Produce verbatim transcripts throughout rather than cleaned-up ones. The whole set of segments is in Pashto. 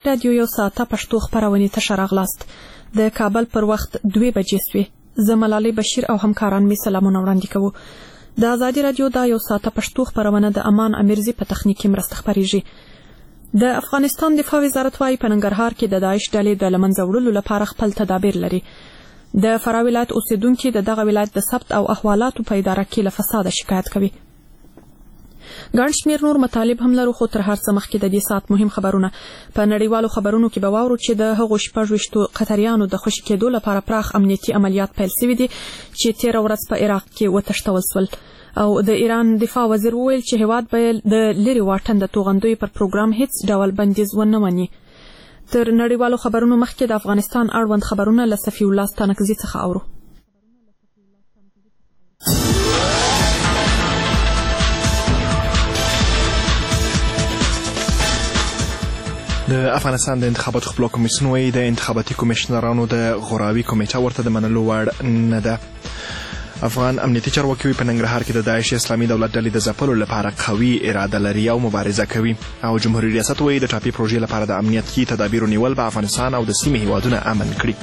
رادیو یو ساعته پښتو خبرونه ته شراغلاست. د کابل پر وخت دوه بجې سوې. زه ملالۍ بشیر او همکاران می سلامونه وړاندې کوو. د آزادي رادیو دا یو ساعته پښتو خبرونه د امان امیرزي په تخنیکي مرسته خبريږي. د افغانستان دفاع وزارت وايي په ننګرهار کې د داعش ډلې د لمنځه وړلو لپاره خپل تدابیر لري. د فراه ولایت اوسیدونکو د دغه ولایت د ثبت او احوالاتو په اداره کې له فساد شکایت کوي. ګڼ شمېر نور مطالب هم لرو، خو تر هر څه مخکې د دې ساعت مهم خبرونه په نړیوالو خبرونو کې به واورو چې د هغو شپږویشتو قطریانو د خوشي کېدو لپاره پراخ امنیتي عملیات پیل شوي دي چې تېره ورځ په عراق کې وتښتول شول. او د ایران دفاع وزیر وویل چې هیواد به د لرې واټن د توغندیو پر پروګرام هیڅ ډول بندیز ونه مني. تر نړیوالو خبرونو مخکې د افغانستان اړوند خبرونه له صفي الله ستانکزي څخه اورو. د افغانستان د انتخاباتو خپلو کمیسیون وايي د انتخاباتي کمیشنرانو د غوراوي کمیټه ورته د منلو وړ نه ده. افغان امنیتي چارواکي په ننګرهار کې د داعش اسلامي دولت ډلې د ځپلو لپاره قوي اراده لري او مبارزه کوي. او جمهوریت ریاست وايي د ټاپي پروژې لپاره د امنیتي تدابیرو نیول به افغانستان او د سیمې هیوادونه امن کړي.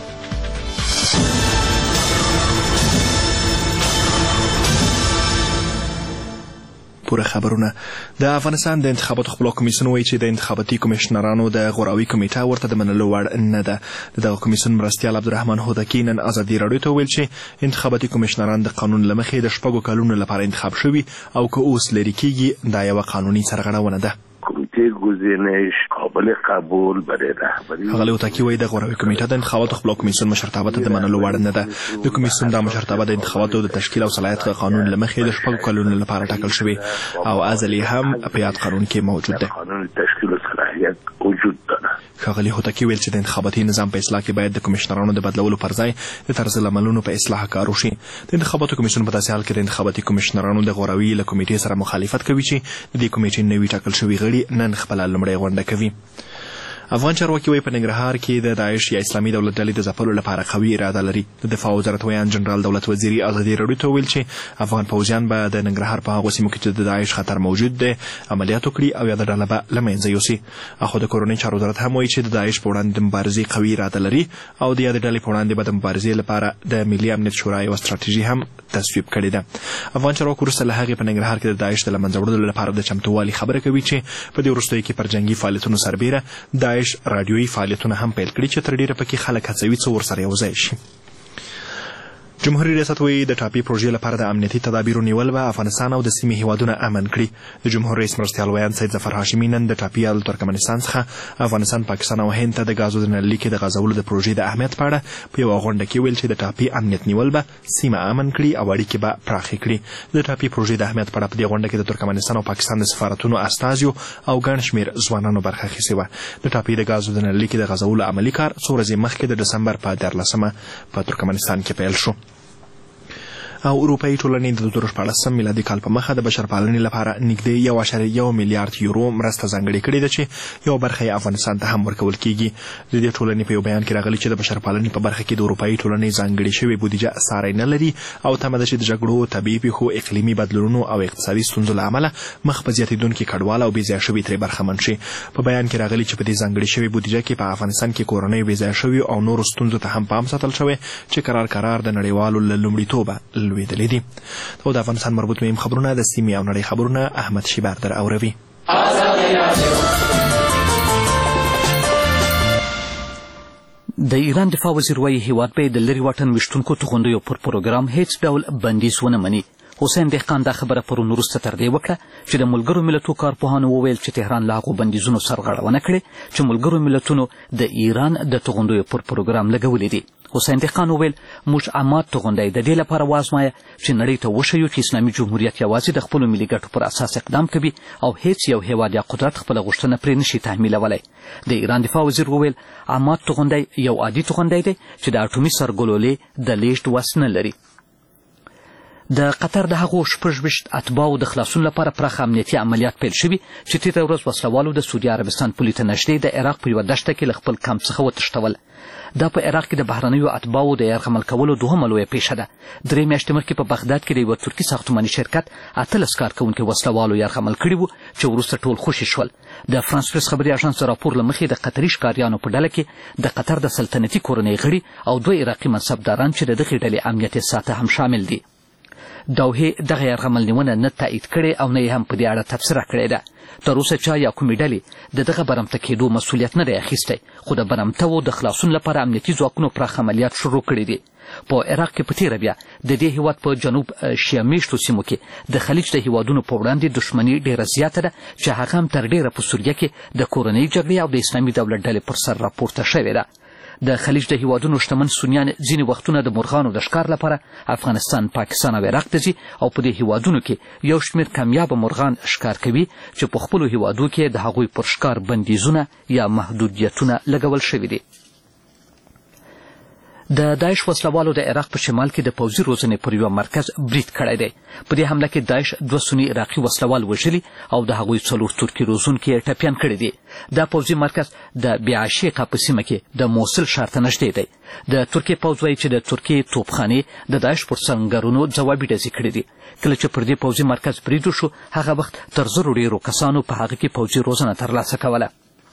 پوره خبرونه. د افغانستان د انتخاباتو خپلو کمیسیون وايي چې د انتخاباتي کمیشنرانو د غوراوي کمیټه ورته د منلو وړ نه ده. دغه کمیسیون مرستیال عبدالرحمن هودکي نن آزادي راډیو ته ویل چې انتخاباتي کمیشنران د قانون له مخې د شپږو کلونو لپاره انتخاب شوي او که اوس لرې کېږي دا یوه قانوني سرغړونه ده. کمیته گزینش قابل قبول برای رهبری. هغه هودکي وايي د غوراوي کمیټه د انتخاباتو خپلو کمیسیون مشرتابه ته د منلو وړ نه ده. د کمیسیون د مشرتابه د انتخاباتو د تشکیل او صلاحیت قانون له مخې د شپږو کلونو لپاره ټاکل شوی او ازلی هم په یاد قانون کې موجود ده. قانون تشکیل او صلاحیت وجود داره. ښاغلي هوتکی ویل چې د انتخاباتي نظام په اصلاح کې باید د کمیشنرانو د بدلولو پر ځای د طرز العملونو په اصلاح کار وشي. د انتخاباتو کمیسیون په داسې حال کې د انتخاباتي کمیشنرانو د غوراوي له کمیټې سره مخالفت کوي چې د دې کمیټې نوي ټاکل شوي غړي نن خپله لومړۍ غونډه کوي. افغان چارواکي وايي په ننګرهار کې د داعش یا اسلامي دولت ډلې د ځپلو لپاره قوي اراده لري. د دفاع وزارت ویان جنرال دولت وزیري آزادي راډیو ته ویل چې افغان پوځیان به د ننګرهار په هغو سیمو کې چې د داعش خطر موجود دی عملیات وکړي او یاده ډله به له منځه یوسي. اخو د کورنۍ چارو وزارت هم وایي چې د داعش په وړاندې د مبارزې قوي اراده لري او د یادې ډلې په وړاندې به د مبارزې لپاره د ملي امنیت شورا یوه ستراتیژي هم تصویب کړې ده. افغان چارواکو وروسته له هغې په ننګرهار کې د داعش د له منځه وړلو لپاره د چمتووالي خبره کوي چې په دې وروستیو کې پر جنګي فعالیتونو سربیره داعش راډیویي فعالیتونه هم پیل کړي چې تر ډیره پکې خلک هڅوي څه ورسره یو ځای شي. جمهوریت ریاست وايي د ټاپي پروژې لپاره د امنیتي تدابیرو نیول به افغانستان او د سیمې هیوادونه امن کړي. د جمهور رئیس مرستیال ویان سید ظفر هاشمي نن د ټاپي له ترکمنستان څخه افغانستان، پاکستان او هند ته د غازو د نللیکې د غځولو د پروژې د اهمیت په اړه په یوه غونډه کې ویل چې د ټاپي امنیت نیول به سیمه امن کړي او اړیکې به پراخې کړي. د ټاپي پروژې د اهمیت په اړه په دې غونډه کې د ترکمنستان او پاکستان د سفارتونو استازیو او ګڼ شمېر ځوانانو برخه اخیستې وه. د ټاپي د غازو د نللیکې د غځولو عملي کار څو ورځې مخکې د ډسمبر په دیارلسمه په ترکمنستان کې پیل شو. او اروپایي ټولنې د دوه زره شپاړسم میلادي کال په مخه د بشرپالنې لپاره نږدې یو اعشاریه یو میلیارډ یورو مرسته ځانګړې کړې ده چې یو برخه یې افغانستان ته هم ورکول کیږي. د دې ټولنې په یو بیان کې راغلي چې د بشرپالنې په برخه کې د اروپایي ټولنې ځانګړې شوې بودیجه ساری نه لري او تمه ده چې د جګړو، طبیعي پیښو، اقلیمي بدلونونو او اقتصادي ستونزو له امله مخ په زیاتېدونکي کډوال او بې ځایه شوي ترې برخمن شي. په بیان کې راغلي چې په دې ځانګړې شوې بودیجه کې په افغانستان کې کورنۍ بې ځایه شوي او نورو ستونزو ته هم پام ساتل شوی چې قرار قرار د نړیوالو له لومړیتوبه لوېدلې دي. او د افغانستان مربوط مهم خبرونه د سیمې او نړۍ خبرونه احمد شیبر در اوروي. د ایران دفاع وزیر وايي هیواد به د لرې واټن ویشتونکو توغندیو پر پروګرام هیڅ ډول بندیز ونه مني. حسین دهقان دا خبره پرون وروسته تر دې وکړه چې د ملګرو ملتونو کارپوهانو وویل چې تهران له هغو بندیزونو سرغړونه کړې چې ملګرو ملتونو د ایران د توغندیو پر پروګرام لګولې دي. حسین دهقان وویل موږ عامات توغندی د دې لپاره وازمایه چې نړۍ ته وښیو چې اسلامي جمهوریت یوازې د خپلو ملي ګټو پر اساس اقدام کوي او هیڅ یو هیواد یا قدرت خپله غوښتنه پرې نشي تحمیلولی. د ایران دفاع وزیر وویل عامات توغندی یو عادي توغندی دی چې د اټومي سرګلولې د لیږد وس نه لري. د قطر د هغو شپږ ویشت اتباعو د خلاصون لپاره پراخ امنیتي عملیات پیل شوي چې تېره ورځ وسلوالو د سعودي عربستان پولې ته نږدې د عراق په یوه دښته کې له خپل کمپ څخه وتښتول. دا په عراق کې د بهرنیو اتباعو د یرغمل کولو دوهمه لویه پیښه ده. درې میاشتې مخکې په بغداد کې د یوه ترکي ساختماني شرکت اتلس کارکوونکي وسلوالو یرغمل کړي وو چې وروسته ټول خوشي شول. د فرانس پریس خبري اژانس د راپور له مخې د قطري ښکاریانو په ډله کې د قطر د سلطنتي کورنۍ غړي او دوه عراقي منصبداران چې د دغې ډلې امنیت ساته هم شامل دي. دوحې دغه یرغمل نیونه نه تایید کړې او نه یې هم په دې اړه تبصره کړې ده. تر اوسه چا یا کومې ډلې د دغه برمته کېدو مسؤلیت نه دی اخیستی، خو د برمته د خلاصون لپاره امنیتي ځواکونو پراخ عملیات شروع کړي دي. په عراق کې په تېره بیا د دې هیواد په جنوب شیعه میشتو سیمو کې د خلیج د هیوادونو په وړاندې دښمني ډېره زیاته ده چې هغه هم تر ډېره په سوریه کې د کورنۍ جګړې او د اسلامي دولت ډلې پر سر راپورته شوې ده. د خلیج د هیوادونو شتمن سنیان ځینې وختونه د مرغانو د ښکار لپاره افغانستان، پاکستان او عراق ته ځي او په دې هیوادونو کې یو شمېر کمیابه مرغان ښکار کوي چې په خپلو هیوادو کې د هغوی پر ښکار بندیزونه یا محدودیتونه لګول شوي دي. د داعش وسلوالو د عراق په شمال کې د پوځي روزنې پر یوه مرکز برید کړی دی. په دې حمله کې داعش دوه سني عراقي وسلوال وژلي او د هغوی څلور ترکي روزونکي یې ټپیان کړي دي. دا پوځي مرکز د بیعشیقه په سیمه کې د موصل ښار ته نږدې دی. د ترکیې پوځ وایي چې د ترکیې توپخانې د داعش پر سنګرونو ځوابي ډزې کړي دي. کله چې پر دې پوځي مرکز برید وشو، هغه وخت تر زرو ډېرو کسانو په هغه کې پوځي روزنه ترلاسه کوله.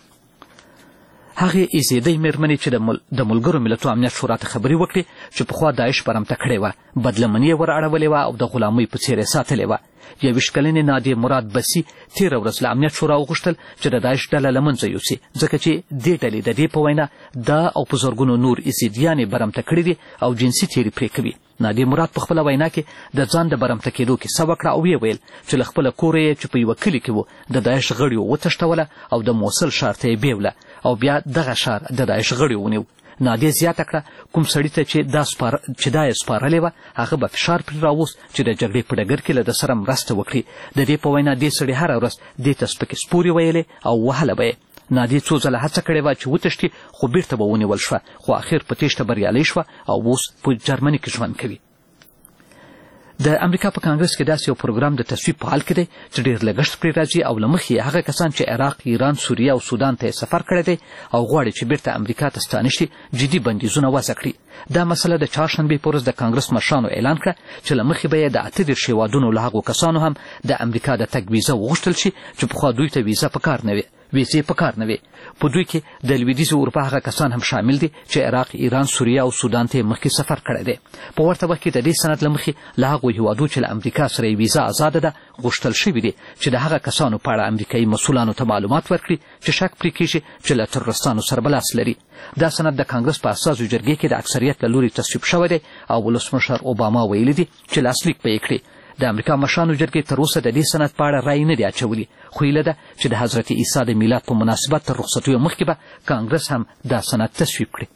هغې ایزیدۍ مېرمنې چې د ملګرو ملتونو امنیت شورا ته خبرې وکړې چې پخوا داعش برمته کړې وه، بدلمني یې ور اړولې وه او د غلامۍ په څېر یې ساتلې وه. یویشت کلنې نادیې مراد بسي تېره ورځ له امنیت شورا وغوښتل چې د داعش ډله له منځه یوسي، ځکه چې دې ډلې د دې په وینا دا او په زرګونو نور ایزیدیانې برمته کړي دي او جنسي تېرې پرې کوي. نادیې مراد په خپله وینا کې د ځان د برمته کېدو کیسه وکړه او ویې ویل چې له خپله کوره یې چې په یوه کلي کې و د داعش غړیو وتښتوله او د موصل ښار ته یې بیوله او بیا دغه ښار د داعش غړیو ونیو. نادیې زیاته کړه کوم سړي ته چې دا چې دا یې سپارلې وه هغه به فشار پرې راوست چې د جګړې په ډګر کې له ده سره مرسته وکړي. د دې په وینا دې سړي هره ورځ دې ته سپکې سپورې ویلې او وهله به یې. نادیې څو ځله هڅه کړې وه چې وتښتي، خو بیرته به ونیول شوه، خو اخر په تېښته بریالۍ شوه او اوس په جرمني کې ژوند کوي. د امریکا په کانګرس کې داسې یو پروګرام د تصویب په حال کې دی چې ډېر لګښت پرې راځي او له مخې یې هغه کسان چې عراق، ایران، سوریه او سودان ته یې سفر کړی دی او غواړي چې بیرته امریکا ته ستانه شي جدي بندیزونه وضع کړي. دا مسله د چهارشنبې په ورځ د کانګرس مشرانو اعلان کړه چې له مخې به یې د اته دېرش هېوادونو له هغو کسانو هم د امریکا د تګ ویزه وغوښتل شي چې پخوا دوی ته ویزه په کار نه وي ویزې په کار نه وي. په دوی کې د لویدیځې اروپا هغه کسان هم شامل دي چې عراق، ایران، سوریه او سودان ته یې مخکې سفر کړی دی. په ورته وخت کې د دې سند له مخې له هغو هېوادو چې له امریکا سره یې ویزه ازاده ده غوښتل شوي دي چې د هغه کسانو په اړه امریکایي مسؤلانو ته معلومات ورکړي چې شک پرې کېږي چې له ترورستانو سره به لاس لري. دا سند د کانګرس په اساسو جرګې کې د اکثریت له لوري تصویب شوی دی او ولسمشر اوباما ویلي دي چې لاسلیک به یې کړي. د امریکا مشرانو جرګې تر اوسه د دې سند په اړه رایې نه دي اچولي، خو هیله ده چې د حضرت عیسی د میلاد په مناسبت تر رخصتیو مخکې به کانګرس هم دا سند تصویب کړي.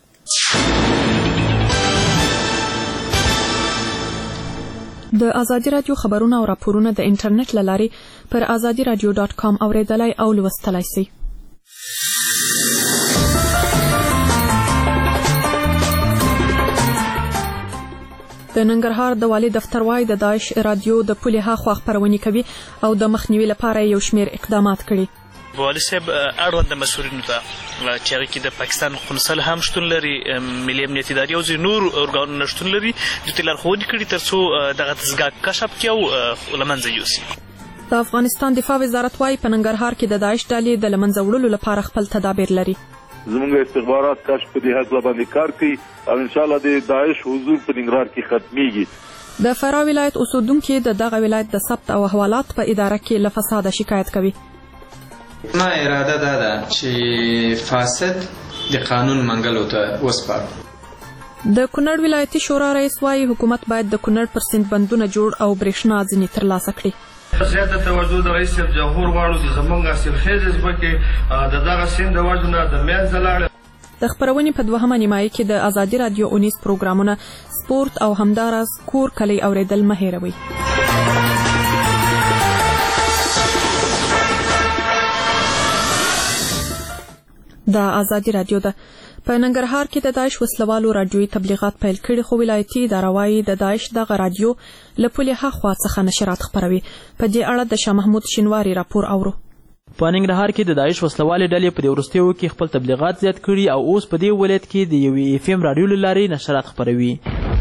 د ازادي راډیو خبرونه او راپورونه د انټرنیټ له لارې پر ازادي راډیو ډاټ کام اورېدلای او لوستلای شئ. د ننګرهار د والي دفتر وايي د داعش رادیو د پولې هاخوا خپرونې کوي او د مخنیوي لپاره یو شمېر اقدامات کړي. والي صاحب اړوند مسؤلینو ته چې هغې کې د پاکستان قونسل هم شتون لري، ملي امنیتي ادارې او ځینې نور ارګانونه شتون لري، دوی ته لارښوونې کړي تر څو دغه دستګاه کشف کړي او له منځه یوسي. د افغانستان دفاع وزارت وايي په ننګرهار کې د داعش ډلې د له منځه وړلو لپاره خپل تدابیر لري. زموږ استخبارات کشف په دې هکله باندې کار کوي او انشاءالله د داعش حضور په ننګرهار کې ختمیږي. د فراه ولایت اوسیدونکي د دغه ولایت د ثبت او حوالات په اداره کې له فساده شکایت کوي. ما اراده دا ده چې فاسد د قانون منګلو ته وسپارو. د کونړ ولایتي شورا رئیس وايي حکومت باید د کونړ پر سیند بندونه جوړ او برېښنا ځینې ترلاسه کړي. زیاته توجه د رئیس جمهور غواړو چې زموږ حاصلخیزې ځمکې د دغه سیند د وجې نه د منځه لاړې. د خپرونې په دوهمه نیمایي کې د ازادي راډیو اونیز پروګرامونه، سپورت او همداراز کور کلی اورېدل مه هېروئ. د آزادي رادیو ده. په ننګرهار کې د داعش وسلوالو رادیوي تبلیغات پیل کړي، خو ولایتي اداره وايي د داعش دغه رادیو له پولې هاخوا څخه نشرات خپروي. په دې اړه د شاه محمود شینواري راپور اورو. په ننګرهار کې د داعش وسلوالې ډلې په دې وروستیو کې خپل تبلیغات زیات کړي او اوس په دې ولایت کې د یوې اف ام رادیو له لارې نشرات خپروي.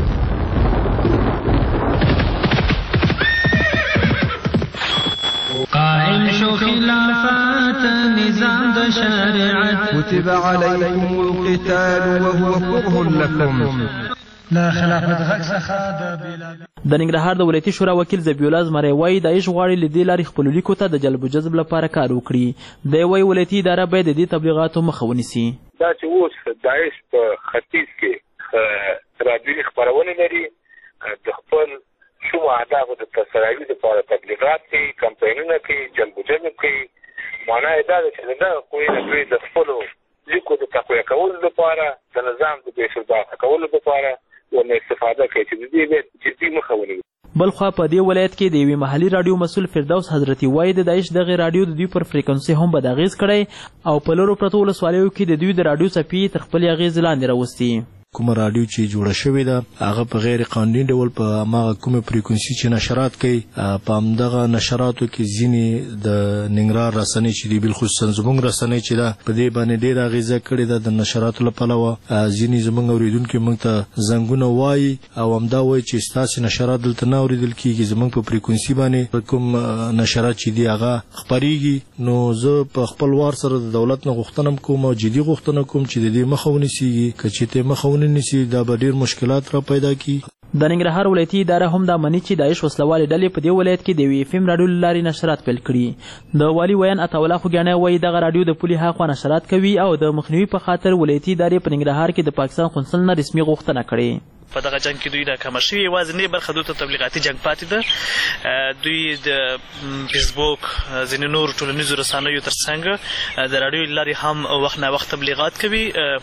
قائم شو خلافات نظام د شریعت كتب عليكم القتال وهو كره لكم لا خلافت غږ څخه د بلاد د ننګرهار د ولایتي شورا وکیل ذبیح الله زمری وایي داعش غواړي له دې لارې خپلو لیکو ته د جلب و جذب لپاره کار وکړي. دی وایي ولایتي اداره باید د دې تبلیغاتو مخه ونیسي. دا چې اوس داعش په ختیځ کې رادیوي خپرونې لري، د خپل شومو اهدافو د تسراوي لپاره تبلیغات کوي، کمپاینونه کوي، جلب و جذب کوي. معنا یې دا ده چې د دغه قوې نه دوی د خپلو لیکو د تقویه کولو لپاره، د نظام د بې ثباته کولو لپاره ورنه استفاده کوي چې د دې باید جدي مخه ونیسي. بلخوا په دې ولایت کې د یوې محلي رادیو مسؤل فردوس حضرتي وایي د داعش دغې رادیو د دوی پر فریکونسي هم بد اغېز کړی او په لرو پرتو ولسوالیو کې د دوی د رادیو څپې تر خپلې اغېزې لاندې راوستي. کومه رادیو چې جوړه شوې ده هغه په غیر قانوني ډول په هماغه کومه فریکونسي چې نشرات کوي، په همدغه نشراتو کې ځینې د ننګرهار رسنۍ چې دي، بالخصوصا زموږ رسنۍ چې ده په دې باندې ډېره اغېزه کړې ده د نشراتو له پلوه. ځینې زموږ اورېدونکي موږ ته زنګونه وایي او همدا وایي چې ستاسې نشرات دلته نه اورېدل کېږي، زموږ په فریکونسي باندې کوم نشرات چې دي هغه خپرېږي. نو زه په خپل وار سره د دولت نه غوښتنه کوم او جدي غوښتنه کوم چې د دې مخه ونیسي. که چېرته مخه نسی دا به ډیر مشکلات را پیدا کی. د ننګرهار ولایتي اداره هم دا مني چې داعش وسلوالې ډلې په دې ولایت کې د یوې اف ام رادیو له لارې نشرات پیل کړي. د والي ویان عطاالله خوږیانی وایي دغه رادیو د پولې هاخوا نشرات کوي او د مخنیوي په خاطر ولایتي ادارې په ننګرهار کې د پاکستان قونسل نه رسمي غوښتنه کړې. په دغه جنگ کې دوی ناکامه شوي، یوازینۍ برخه دوی ته تبلیغاتي جنگ پاتې ده. دوی د فیسبوک ځینې نور ټولنیزو رسنیو تر څنګ د راډیو له لارې هم وخت نه وخت تبلیغات کوي.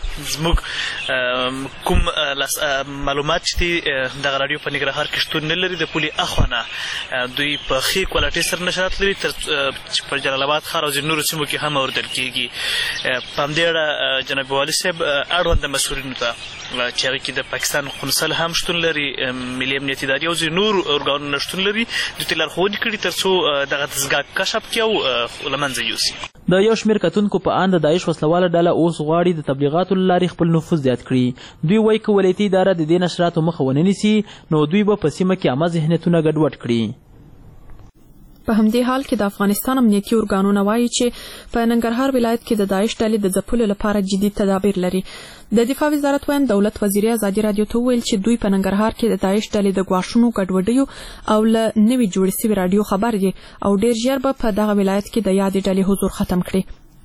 زموږ کوم معلومات چې دي دغه راډیو په ننګرهار کې شتون نه لري، د پولې اخوا نه دوی په ښې کوالټۍ سره نشرات لري چې په جلال آباد ښار او ځینو نورو سیمو کې هم اورېدل کېږي. په همدې اړه جناب والي صاحب اړونده مسؤلینو ته چې هغې کې د پاکستان قونسل هم شتون لري، ملي امنیتي ادارې او ځینې نور ارګانونه شتون لري، دوی ته لارښوونې کړي تر څو دغه دستګاه کشف کړي او له منځه یوسي. د یو شمېر کتونکو په اند د داعش وسلواله ډله اوس غواړي د تبلیغاتو له لارې خپل نفوذ زیات کړي. دوی وایي که ولایتي اداره د دې نشراتو مخه ونه نیسي نو دوی به په سیمه کې عامه ذهنیتونه ګډوډ کړي. په همدې حال کې د افغانستان امنیتي ارګانونه وایي چې په ننګرهار ولایت کې د داعش ډلې د ځپلو لپاره جدي تدابیر لري. د دفاع وزارت ویاند دولت وزیر ازادي رادیو ته وویل چې دوی په ننګرهار کې د داعش ډلې د ګواښونو ګډوډیو او له نوې جوړې سوې رادیو خبر دي او ډېر ژر به په دغه ولایت کې د یادې ډلې حضور ختم کړي.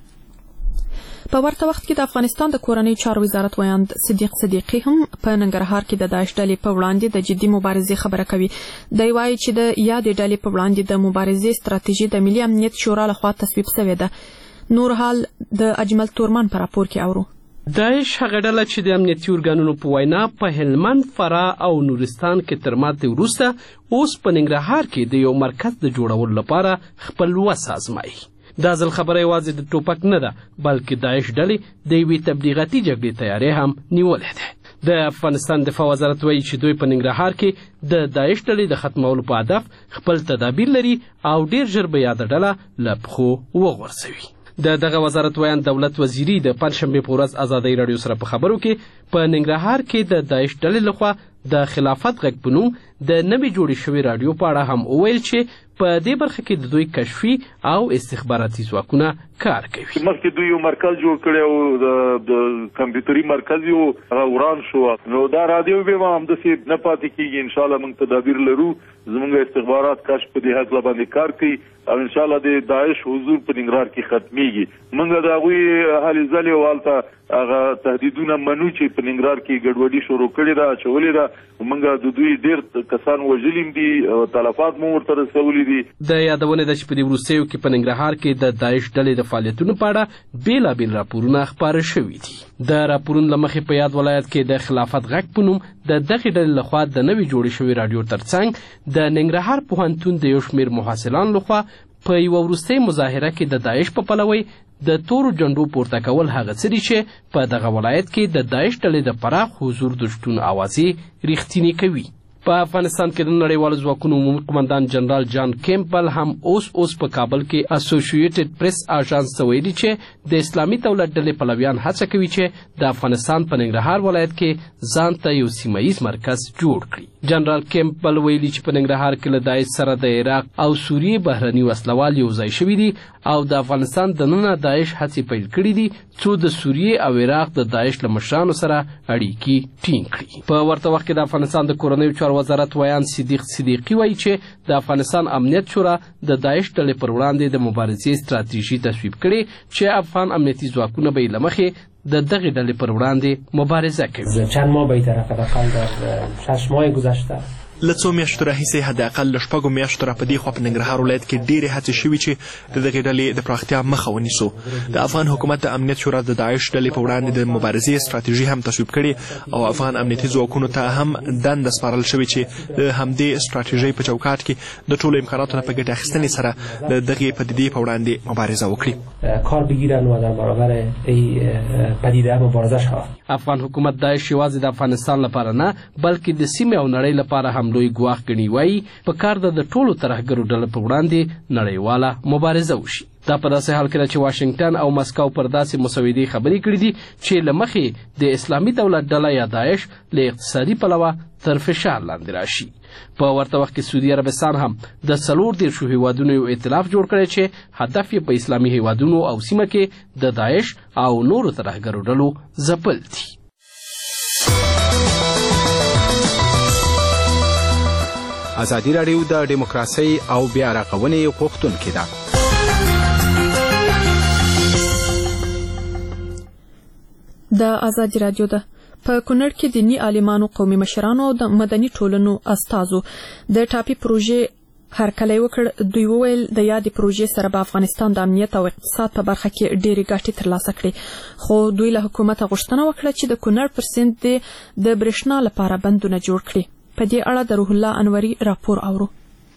په ورته وخت کې د افغانستان د کورنۍ چارو وزارت ویاند صدیق صدیقي هم په ننګرهار کې د داعش ډلې په وړاندې د جدي مبارزې خبره کوي. دی وایي چې د یادې ډلې په وړاندې د مبارزې ستراتیژي د ملي امنیت شورا لخوا تصویب شوې ده. نور حال د اجمل تورمان په راپور کې اورو. داعش هغه ډله چې د امنیتي ارګانونو په وینا په هلمند، فراه او نورستان کې تر ماتې وروسته اوس په ننګرهار کې د یو مرکز د جوړولو لپاره خپل وس آزمایي. دا ځل خبره یوازې د ټوپک نه ده بلکې داعش ډلې د یوې تبلیغاتي جګړې تیاری هم نیولې ده. د افغانستان دفاع وزارت وایي چې دوی په ننګرهار کې د داعش ډلې د ختمولو په هدف خپل تدابیر لري او ډیر ژر به یاده ډله له پښو وغورځوي. د دغه وزارت ویاند دولت وزیري د پنجشنبې په ورځ ازادۍ راډیو سره په خبرو کې په ننګرهار کې د داعش ډلې لخوا د خلافت غږ په نوم د نوې جوړې شوې راډیو په اړه هم وویل چې په دې برخه کې د دوی کشفي او استخباراتي ځواکونه کار کوي. مخکې دوی یو مرکز جوړ کړی او د کمپیوټري مرکز یو وران شو، نو دا راډیو به همداسې نه پاتې کېږي. انشاءالله موږ تدابیر لرو، زموږ استخبارات کشف په دې هکله باندې کار کوي او انشاءالله د داعش حضور په ننګرهار کې ختمیږي. موږ د هغوی هلې ځلې او هلته هغه تهدیدونه منو چې په ننګرهار کې ګډوډي شروع کړې ده، اچولې ده. موږ د دوی ډېر کسان وژلي دي او تلفات مو ورته رسولي دي. د یادونې ده چې په دې وروستیو کې په ننګرهار کې د داعش ډلې د فعالیتونو په اړه بېلابېل راپورونه خپاره شوي دي. د راپورونو له مخې په یاد ولایت کې د خلافت غږ په نوم د دغې ډلې لخوا د نوې جوړې شوې راډیو ترڅنګ د ننګرهار پوهنتون د یو شمېر محصلانو لخوا په یوه وروستۍ مظاهره کې د داعش په پلوی د تورو جنډو پورته کول هغه څه دي چې په دغه ولایت کې د داعش ډلې د پراخ حضور د شتون اوازې رښتینې کوي. په افغانستان کې د نړیوالو ځواکونو عمومي قمندان جنرال جان کیمپبل هم اوس اوس په کابل کې اسوسییټډ پریس اژانس ته ویلي چې د اسلامي دولت ډلې پلویان هڅه کوي چې د افغانستان په ننګرهار ولایت کې ځان ته یو سیمه ییز مرکز جوړ کړي. جنرال کیمپبل ویلي چې په ننګرهار کې له داعش سره د عراق او سوریې بهرني وسلوال یو ځای شوي دي او د افغانستان دننه داعش هڅې پیل کړي دي څو د سوریې او عراق د داعش له مشرانو سره اړیکې ټینګ کړي. په ورته وخت کې د افغانستان د کورنیو چارو وزارت ویان صدیق صدیقي وایي چې د افغانستان امنیت شورا د داعش ډلې پر وړاندې د مبارزې ستراتیژي تصویب کړې چې افغان امنیتي ځواکونه به یې له مخې د دغې ډلې پر وړاندې مبارزه کوي. چند ماه بی‌طرف حداقل در شش ماه گذشته له څو میاشتو راهیسې حداقل له شپږو میاشتو را په دې خوا په ننګرهار ولایت کې ډېرې هڅې شوي چې د دغې ډلې د پراختیا مخه ونیسو. د افغان حکومت د امنیت شورا د داعش ډلې په وړاندې د مبارزې ستراتیژي هم تصویب کړې او افغان امنیتي ځواکونو ته هم دنده سپارل شوې چې د همدې ستراتیژۍ په چوکاټ کې د ټولو امکاناتو نه په ګټې اخیستنې سره د دغې پدیدې په وړاندې مبارزه وکړي. کار بگیرن و در برابر این پدیده مبارزه شود. افغان حکومت داعش یوازې د افغانستان لپاره نه بلکې د سیمې او نړۍ لپاره هم لوی ګواښ ګڼي. وایي په کار ده د ټولو ترهګرو ډلو په وړاندې نړیواله مبارزه وشي. دا په داسې حال کې ده چې واشنګټن او مسکو پر داسې مسودې خبرې کړې دي چې له مخې د اسلامي دولت ډله یا داعش له اقتصادي پلوه تر فشار لاندې راشي. په ورته وخت کې سعودي عربستان هم د څلور دېرشو هیوادونو یو ائتلاف جوړ کړی چې هدف یې په اسلامي هیوادونو او سیمه کې د داعش او نورو ترهګرو ډلو ځپل دي. ازادي راډیو د ډیموکراسۍ او بیا رغونې غوښتونکې ده. د ازادي راډیو ده په کونړ کې دینی عالمانو، قومي مشرانو او د مدني ټولنو استازو د ټاپي پروژې هرکلی وکړ. دوی وویل د یادې پروژې سره به افغانستان د امنیت او اقتصاد په برخه کې ډېرې ګټې ترلاسه کړي، خو دوی له حکومته غوښتنه وکړه چې د کونړ پر سیند د برېښنا لپاره بندونه جوړ کړي. په دې اړه د روح الله انوري راپور اورو.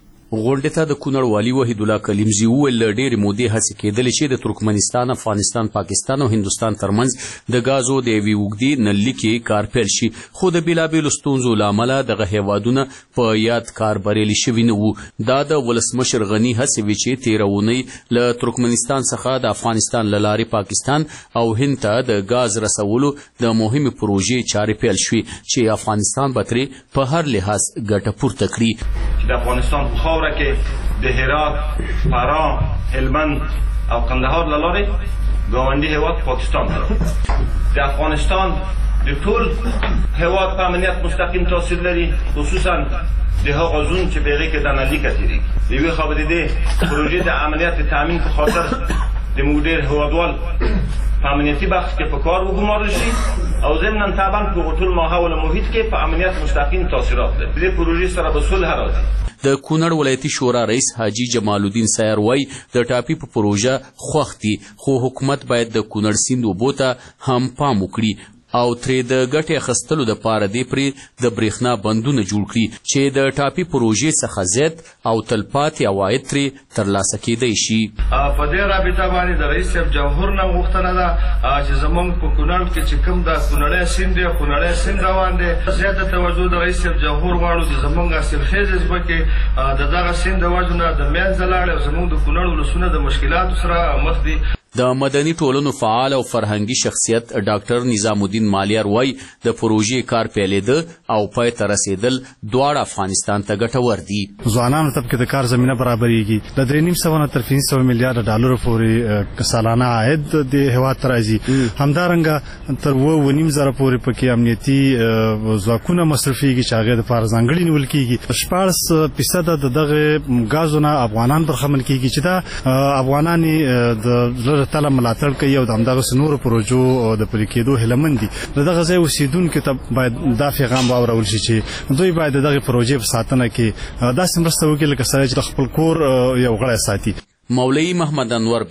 غونډې ته د کونړ والي وحید الله کلیمزي وویل له ډېرې مودې هڅې کېدلې چې د ترکمنستان، افغانستان، پاکستان او هندوستان ترمنځ د غازو د یوې اوږدې نلۍ کې کار پیل شي، خو د بېلابېلو ستونزو له امله دغه هیوادونه په یاد کار بریالي شوي نه وو. دا د ولسمشر غني هڅې وې چې تېره اونۍ له ترکمنستان څخه د افغانستان له لارې پاکستان او هند ته د غاز رسولو د مهمې پروژې چارې پیل شوې چې افغانستان به ترې په هر لحاظ ګټه پورته کړي. د افغانستان په خاوره کې د هرات، فراه، هلمند او قندهار له لارې ګاونډي هیواد پاکستان ته د افغانستان د ټول هیواد په امنیت مستقیم تاثیر لري، خصوصا د هغو زون چې په هغې کې د نلیکه تېرېږي. د یوې خوا به د دې پروژې د امنیت د تامین په خاطر د موږ ډېر هیوادوال په امنیتي بخش کې په کار وګمارل شي او ضمناً طبعا په ټول ماحول محیط کې په امنیت مستقیم تاثیرات لري. د دې پروژې سره به صلح راځي. د کونړ ولایتي شورا رئیس حاجي جمال الدین سیر وایي د ټاپي په پروژه خوښ دي، خو حکومت باید د کونړ سیند اوبو ته هم پام وکړي او ترې د ګټې اخیستلو دپاره دې پرې د برېښنا بندونه جوړ کړي چې د ټاپي پروژې څخه زیات او تلپاتې عواید ترې ترلاسه کیدی شي. په دې رابطه باندې د رئیس صاحب جمهور نه غوښتنه ده چې زموږ په کونړ کې چې کوم د کونړی سیند دی، کونړی سیند روان دی، زیاته توجه د رئیس صاحب جمهور غواړو چې زموږ حاصلخیزې ځمکې د دغه سیند د وجې نه د منځه لاړې او زموږ د کونړ ولسونه د مشکلاتو سره مخ دي. د مدني ټولنو فعال او فرهنګي شخصیت ډاکټر نظام الدین مالیار وایي د پروژې کار پیلېده او پای ته رسېدل دواړه افغانستان ته ګټور دي. ځوانانو ته پکې د کار زمینه برابرېږي. د درې نیم سوه نه تر پنځه سوه میلیارډه ډالرو پورې سالانه عاید د هېواد ته راځي. همدارنګه تر اووه اووه نیم زره پورې پکې امنیتي ځواکونه مصرفېږي چې هغې دپاره ځانګړي نیول کېږي. شپاړس فیصده د دغې ګازو نه افغانان برخمن کېږي چې دا افغانان یې د تله ملاتړ کوي او د همدغسې نورو پروژو د پلي کېدو هیلهمند دي. د دغه ځای اوسېدونکو ته باید دا پیغام واورول شي چې دوی باید د دغې پروژې په ساتنه کې داسې مرسته وکړي لکه سړی چې د خپل کور یو غړی ساتي. مولوي محمد انور بیا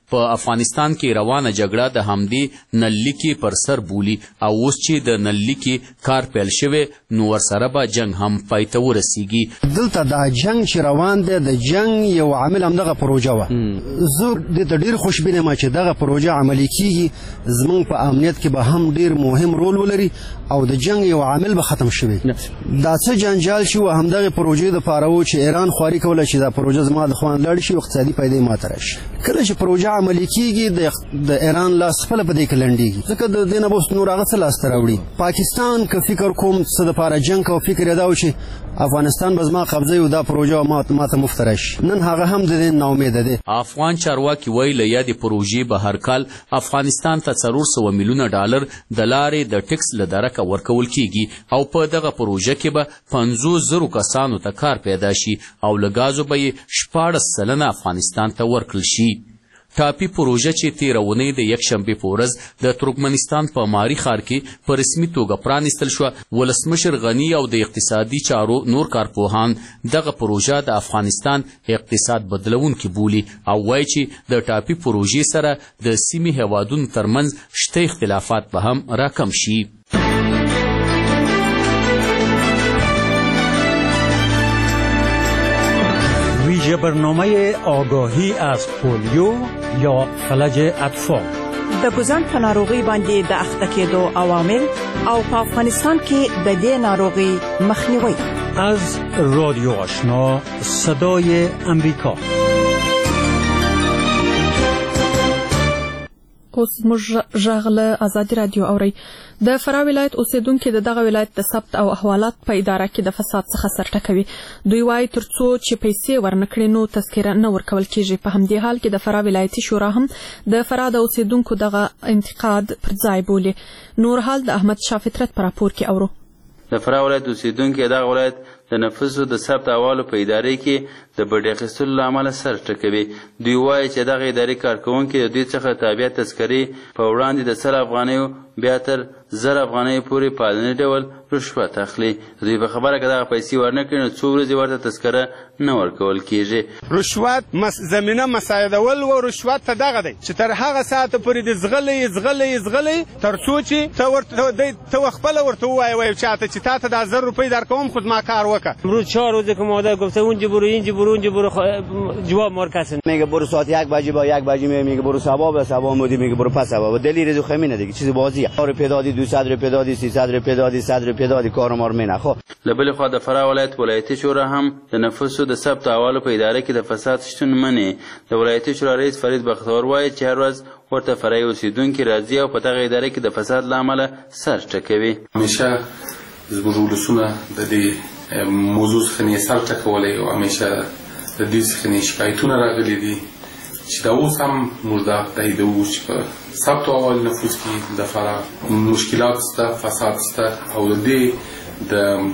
په افغانستان کې روانه جګړه د همدې نللیکې پر سر بولي او اوس چې د نللیکې کار پیل شوی نو ورسره به جنگ هم پای ته ورسیږي. دلته دا جنگ چې روان دی د جنگ یو عامل همدغه پروژه وه. زه دې ته ډېر خوشبینه یم چې دغه پروژه عملي کیږي زموږ په امنیت کې به هم ډېر مهم رول ولري او د جنگ یو عامل به ختم شوی. دا څه جنجال شي و همدغه پروژې دپاره و چې ایران خواري کوله چې دا پروژه زما د خوا نه لاړ شي او اقتصادي فایدې ماته راشي. کله چې پروژه عملي کیږي د ایران لاس خپله په دې کې لنډېږي ځکه د دې نه به اوس نور هغه څه لاسته راوړي. پاکستان که فکر کوم څه دپاره جنګ کوه فکر یې دا و چې افغانستان به زما قبضه وي او دا پروژه ماته مفت راشي. نن هغه هم د دې ناامیده دی. افغان چارواکي وایي له یادې پروژې به هر کال افغانستان ته څلور سوه میلیونه ډالر د لارې د ټکس له درکه ورکول کیږي او په دغه پروژه کې به پنځوس زرو کسانو ته کار پیدا شي او له ګازو به یې شپاړس سلنه افغانستان ته ورکړل شي. ټاپي پروژه چې تېره اونۍ د یکشنبې په ورځ د ترکمنستان په ماري ښار کې په رسمي توګه پرانیستل شوه، ولسمشر غني او د اقتصادي چارو نور کارپوهان دغه پروژه د افغانستان اقتصاد بدلونکې بولي او وایي چې د ټاپي پروژې سره د سیمې هیوادونو ترمنځ شته اختلافات به هم راکم شي. ویژه برنامه آگاهی از پولیو یا فلج اطفال د ګوزن په ناروغي باندې د اخته کېدو عوامل او په افغانستان کې د دې ناروغي مخنیوي از رادیو آشنا صدای امریکا. اوس موږ غږ له ازادي رادیو اورئ. د فراه ولایت اوسیدونکو د دغه ولایت د ثبت او احوالات په اداره کې د فساد څخه سر ټکوي. دوی وایي ترڅو چې پیسې ورنکړي نو تذکره نه ورکول کیږي. په همدې حال کې د فراه ولایتي شورا هم د فراه د اوسیدونکو دغه انتقاد پر ځای بولي. نور حال د احمد شاه فطرت په راپور کې اورو. د فراه ولایت اوسیدونکو دغه ولایت د نفوسو د ثبت احوالو په ادارې کې د بډې اخیستلو له امله سر ټکوي. دوی وایي چې دغه ادارې کارکوونکي د دوی څخه تابع تذکرې په وړاندې د سل افغانیو بیا تر زر افغانیو پورې په عادلانه ډول رشوت اخلي. دوی په خبره کې دغه پیسې ورنکړي نو څو ورځې ورته تذکره نه ورکول کیږي. رشوت زمینه مساعدول و رشوت ته دغه دی چې تر هغه ساعته پورې د زغلی زغلی زغلی تر څو چې ته ورته ته خپله ورته ووایې چاته چې تا ته دا زر روپۍ درکوم خود ما کار وکړه. امروز چهار روزه که مادر گفته اونجا برو اینجا برو اونجا برو جواب مار کسی میگه برو ساعت یک بجه با یک بجه میگه برو صبح به صبح مودی میگه برو پس صبح دلی رزق خمینه دیگه چیز بازیه. روپیه دادی دویست روپیه دادی سیصد روپیه دادی صد روپیه دادی کار مار مینه. خب له بلې خوا د فراه ولایت ولایتي شورا هم د نفوسو د ثبت احوالو په اداره کې د فساد شتون مني. د ولایتي شورا رئیس فرید بختور وایي چې هر ورځ ورته فرعي اوسیدونکي راځي او په دغه اداره کې د فساد له امله سر ټکوي. همیشه زموږ ولسونه د دې موضوع څخه یې سر ټکولی او همیشه د دې څخه شکایتونه راغلي دي چې دا اوس هم موږ دا تاییدوو چې په ثبت احوال نفوس کې د فراه مشکلات شته، فساد شته او د دې د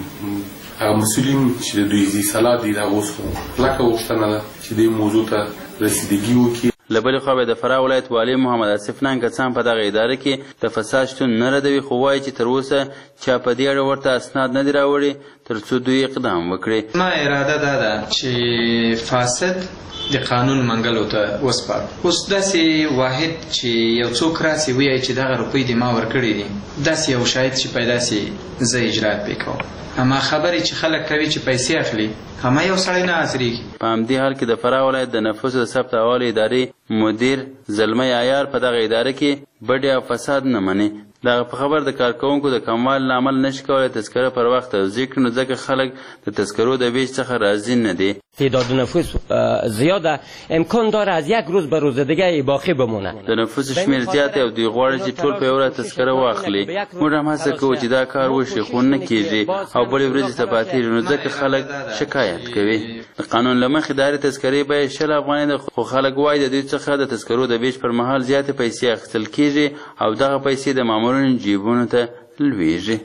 هغه مسؤلین چې د دوی ځي سلا دي دا اوس کلکه غوښتنه ده چې دې موضوع ته رسیدګي وکړي. له بلې خوا د فراه ولایت والي محمد آصف ننګ کڅان په دغه اداره کې د فساد شتون نه ردوي، خو وایي چې تر اوسه چا په دې اړه ورته اسناد نه دي راوړي تر څو دوی اقدام وکړي. ما اراده دا ده چې فاسد د قانون منګلو ته وسپارو. اوس داسې واحد چې یو څوک راسي وایي چې دغه روپۍ دې ما ورکړي دي، داسې یو شاهد چې پیدا سي زه اجرات پې کوم. اما خبرې چې خلک کوي چې پیسې اخلي همه یو سړی نه حاضرېږي. په همدې حال کې د فراه ولایت د نفوسو د ثبت احوالو ادارې مدیر زلمی عیار په دغه اداره کې بډې او فساد نه مني. دغه په خبر د کارکوونکو د کموالي له امله نشي کولی تذکره پر وخت توزیع کړي، نو ځکه خلک د تذکرو د ویش څخه راضي نه دي. تعداد نفوس زیاده، امکان داره از یک روز به روز دیگه باقی بمونه. د نفوس شمیر زیات او دوی غواړي چې ټول په یو ورځ تذکره واخلي. موږ هم هڅه کوو چې دا کار وشي خو نه کیږي او بلې ورځې ته پاتېږي، نو ځکه خلک شکایت کوي. د قانون له مخې داري تذکرې باید شل افغانۍ ده، خو خلک وایي د دوی څخه د تذکرو د ویش پر مهال زیاتې پیسې اخیستل کیږي او دغه پیسې د مامورینو جیبونو ته لویږي.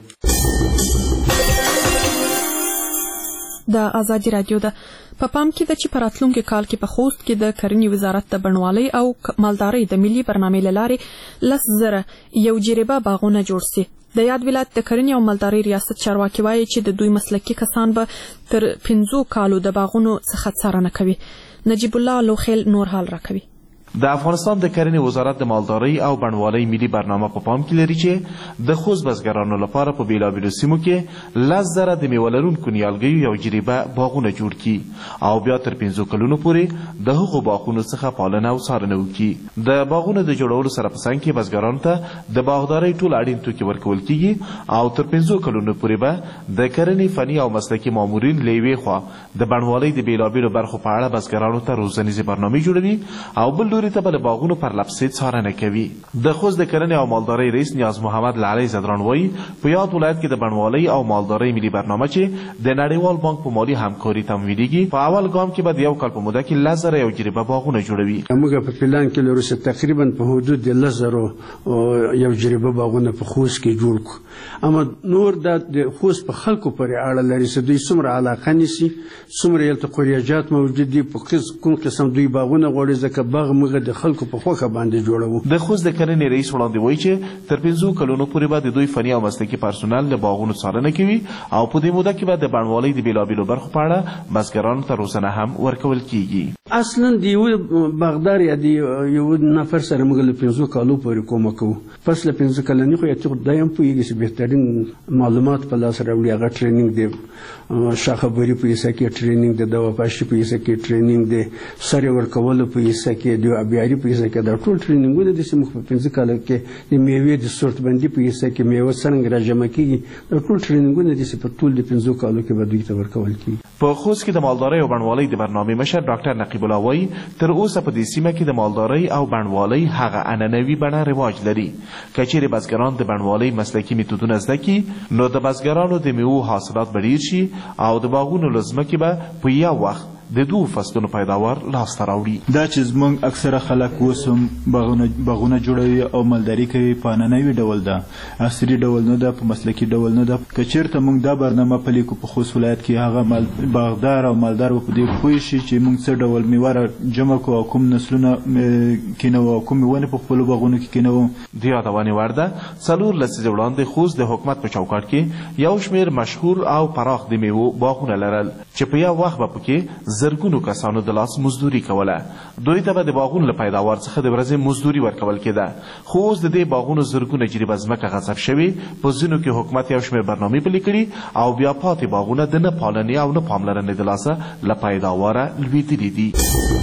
د ازادي رادیو ده په پام کې ده چې په راتلونکي کال کې په خوست کې د کرنې وزارت د بڼوالۍ او مالدارۍ د ملي برنامې له لارې لس زره یو جریبه باغونه جوړ سي. د یاد ولایت د کرنې او مالدارۍ ریاست چارواکي وایي چې د دوی مسلکي کسان به تر پنځو کالو د باغونو څخه څارنه کوي. نجیب الله لوخیل نور حال راکوي. د افغانستان د کرنې وزارت د مالدارۍ او بڼوالۍ ملي برنامه په پام کې لري چې د خوست بزګرانو لپاره په بیلابیلو سیمو کې لس زره د میوه لرونکو نیالګیو یو جریبه باغونه جوړ کړي او بیا تر پنځو کلونو پورې د هغو باغونو څخه پالنه او څارنه وکړي. د باغونو د جوړولو سره په څنګ کې بزګرانو ته د باغدارۍ ټول اړین توکي ورکول کیږي او تر پنځو کلونو پورې به د کرنې فني او مسلکي مامورین له یوې خوا د بڼوالۍ د بیلابیلو برخو په اړه بزګرانو ته روزنیزې برنامې جوړوي او بل لوري ته به د باغونو پر لپسې څارنه کوي. د خوست د کرنې او مالدارۍ رئیس نیاز محمد لعلی زدران وایي په یاد ولایت کې د بڼوالۍ او مالدارۍ ملي برنامه چې د نړیوال بانک په مالي همکاري تمویلیږي په اول ګام کې به د یو کال په موده کې لس زره یو جریبه باغونه جوړوي. موږ په پلان کې لرو چې تقریبا په حدود د لس زره یو جریبه باغونه په خوست کې جوړ کړو. اما نور د خوست په خلکو پورې اړه لري چې دوی څومره علاقه نیسي، څومره یلته قریاجات موجود دي، په کوم قسم دوی باغونه غواړي، ځکه باغ موږ د خلکو په خوښه باندې جوړوو. د خوست د کرنې رئیس وړاندې وایي چې تر پنځو کلونو پورې به د دوی فني او مسلکي پرسونل د باغونو څارنه کوي او په دې موده کې به د بڼوالۍ د بیلابیلو برخو په اړه بزګرانو ته روزنه هم ورکول کیږي. اصلا د یو باغدار یا د یو نفر سره موږ له پنځو کالو پورې کومک کوو. پس له پنځه کلنۍ خو یې دا هم پوهېږي چې بهترین معلومات په لاس راوړي. هغه ټریننګ دی، شاخبري په حصه کې ټریننګ دی، دواپاشي په حصه کې ټریننګ دی، سرې ورکولو په حصه کې دی، ابیاري په حصه کې دا ټول ټریننګونه دي چې موږ په پنځه کاله کې د میوې د سورت بندي په حصه کې میوه څرنګه راجمع کېږي، دا ټول ټریننګونه دي چې په ټول د پنځو کالو کې به دوی ته ورکول کېږي. په خوست کې د مالدارۍ او بڼوالۍ د برنامې مشر ډاکټر نقیب الله وایي تر اوسه په دې سیمه کې د مالدارۍ او بڼوالۍ هغه عنعنوي بڼه رواج لري. که چیرې بزګران د بڼوالۍ مسلکي میتودونه زده کړي نو د بزګرانو د میوو حاصلات به ډېر شي او د باغونو له ځمکې به په یو وخت د دوه فصلونو پیداوار لاسته راوړي. دا چې زموږ اکثره خلک اوس هم باغونه جوړوي او مالداري کوي په عنعنوي ډول ده، عصري ډول نه ده، په مسلکي ډول نه ده. که چېرته موږ دا برنامه پلي کړو په خوست ولایت کې، هغه باغدار او مالدار به په دې پوه شي چې موږ څه ډول میوه را جمع کړو او کوم نسلونه کینوو او کومې ونې په خپلو باغونو کې کینوو. د یادونې وړ ده څلور لسیزې وړاندې خوست د حکومت په چوکاټ کې یو شمېر مشهور او پراخ د میوو باغونه لرل چې په یو وخت به پکې زرګونو کسانو د لاس مزدوري کوله. دوی ته به د باغونو له پیداوار څخه د ورځې مزدوري ورکول کېده. خو اوس د دې باغونو زرګونه جریبه ځمکه غصب شوې. په ځینو کې حکومت یو شمېر برنامې پلي کړي او بیا پاتې باغونه د نه پالنې او نه پاملرنې د لاسه له پیداواره لوېدلي دي.